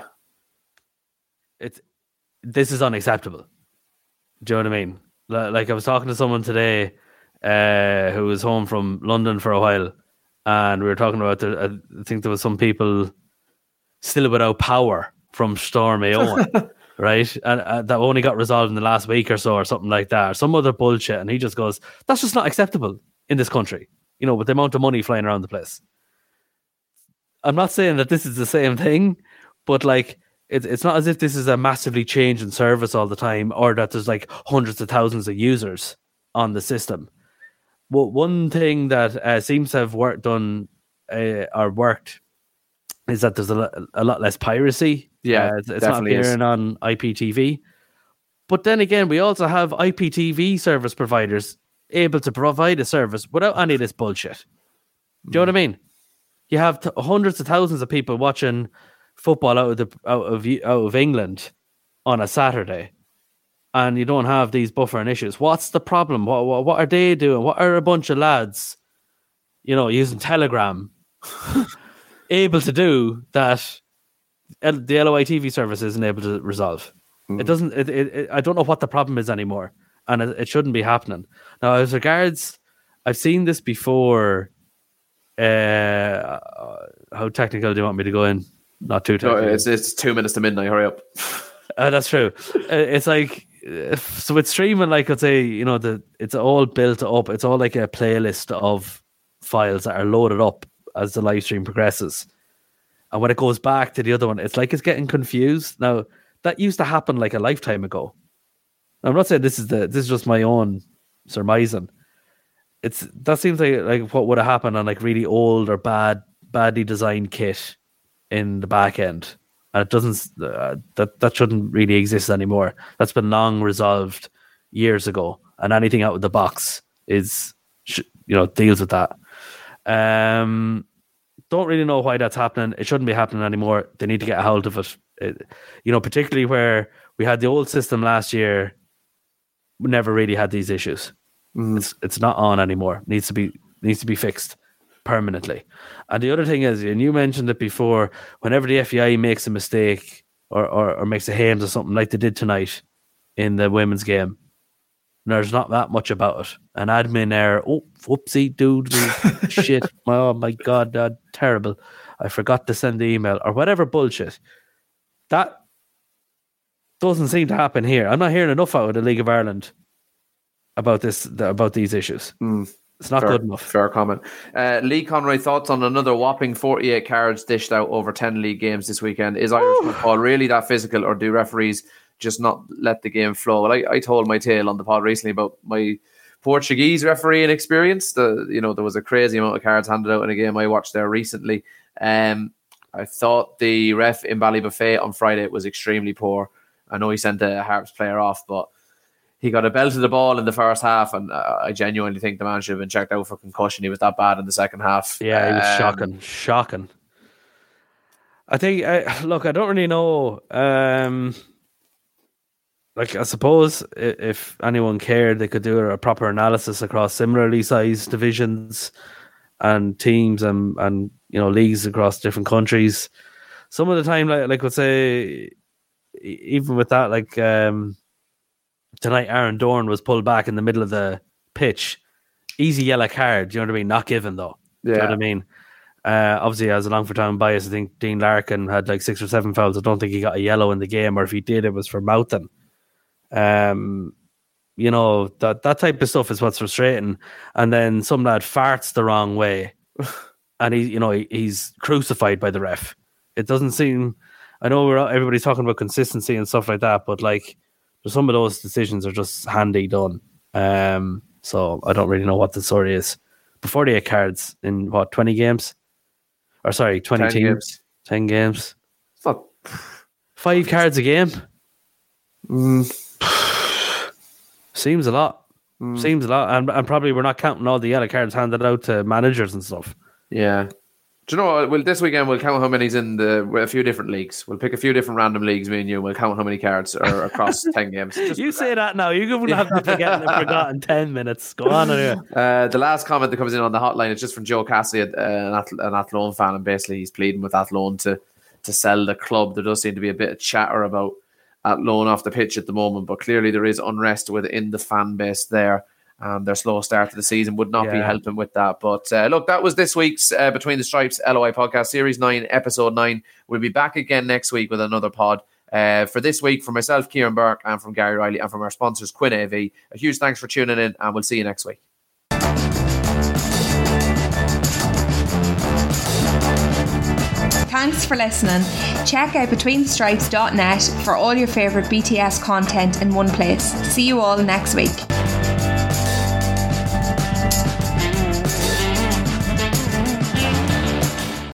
C: This is unacceptable. Do you know what I mean? Like, I was talking to someone today who was home from London for a while, and we were talking about I think there was some people still without power from Storm Aon, right? And that only got resolved in the last week or so, or something like that, or some other bullshit. And he just goes, "That's just not acceptable in this country." You know, with the amount of money flying around the place. I'm not saying that this is the same thing, but like, it's not as if this is a massively change in service all the time, or that there's like hundreds of thousands of users on the system. Well, one thing that seems to have worked is that there's a lot less piracy.
B: Yeah,
C: it's not appearing on IPTV. But then again, we also have IPTV service providers able to provide a service without any of this bullshit. Do you know what I mean? You have hundreds of thousands of people watching football out of England on a Saturday, and you don't have these buffering issues. What's the problem? What are they doing? What are a bunch of lads, you know, using Telegram able to do that the LOI TV service isn't able to resolve? It doesn't. I don't know what the problem is anymore, and it shouldn't be happening. Now, as regards, I've seen this before. How technical do you want me to go in? Not too technical.
B: No, it's 2 minutes to midnight. Hurry up.
C: That's true. It's like, so with streaming, like I'd say, you know, it's all built up. It's all like a playlist of files that are loaded up as the live stream progresses. And when it goes back to the other one, it's like it's getting confused. Now, that used to happen like a lifetime ago. I'm not saying this is just my own surmising. That seems like what would have happened on like really old or badly designed kit in the back end, and it doesn't. That shouldn't really exist anymore. That's been long resolved years ago, and anything out of the box is, deals with that. Don't really know why that's happening. It shouldn't be happening anymore. They need to get a hold of it. Particularly where we had the old system last year, we never really had these issues. It's not on anymore. Needs to be fixed permanently. And the other thing is, and you mentioned it before, whenever the FEI makes a mistake or makes a hames or something like they did tonight in the women's game, there's not that much about it. An admin error, whoopsie dude, shit, oh my god, terrible, I forgot to send the email or whatever bullshit. That doesn't seem to happen here. I'm not hearing enough out of the League of Ireland about these issues. It's not good enough.
B: Fair comment. Lee Conroy, thoughts on another whopping 48 cards dished out over 10 league games this weekend? Is Irish football really that physical, or do referees just not let the game flow? Well, I told my tale on the pod recently about my Portuguese refereeing experience. There was a crazy amount of cards handed out in a game I watched there recently. I thought the ref in Ballybuffet on Friday was extremely poor. I know he sent a Harps player off, but he got a belt of the ball in the first half, and I genuinely think the man should have been checked out for concussion. He was that bad in the second half.
C: Yeah, he was shocking. I think, look, I don't really know. I suppose if anyone cared, they could do a proper analysis across similarly sized divisions and teams and leagues across different countries. Some of the time, like let's say, even with that, like tonight, Aaron Dorn was pulled back in the middle of the pitch. Easy yellow card, do you know what I mean? Not given though. Do you know what I mean? Obviously, as a Longford Town bias, I think Dean Larkin had like 6 or 7 fouls. I don't think he got a yellow in the game, or if he did, it was for mouthing. You know, that type of stuff is what's frustrating. And then some lad farts the wrong way, and he's crucified by the ref. It doesn't seem. I know everybody's talking about consistency and stuff like that, but like some of those decisions are just handy done. So I don't really know what the story is. Before 48 cards in 20 games? Or sorry, 20 teams.
B: Games.
C: 10 games.
B: It's not
C: 5 cards a game. Seems a lot. Seems a lot. And probably we're not counting all the yellow cards handed out to managers and stuff.
B: Yeah. Do you know what? Well, this weekend we'll count how many's in a few different leagues. We'll pick a few different random leagues, me and you, and we'll count how many cards are across 10 games.
C: You say that now. You're going to have to forget in 10 minutes. Go on anyway.
B: The last comment that comes in on the hotline is just from Joe Cassidy, an Athlone fan, and basically he's pleading with Athlone to sell the club. There does seem to be a bit of chatter about Athlone off the pitch at the moment, but clearly there is unrest within the fan base there. Their slow start to the season would not be helping with that. But look, that was this week's Between the Stripes LOI podcast, Series 9, Episode 9. We'll be back again next week with another pod. For this week, from myself, Kieran Burke, and from Gary Riley, and from our sponsors, Quinn AV, a huge thanks for tuning in, and we'll see you next week.
A: Thanks for listening. Check out betweenthestripes.net for all your favourite BTS content in one place. See you all next week.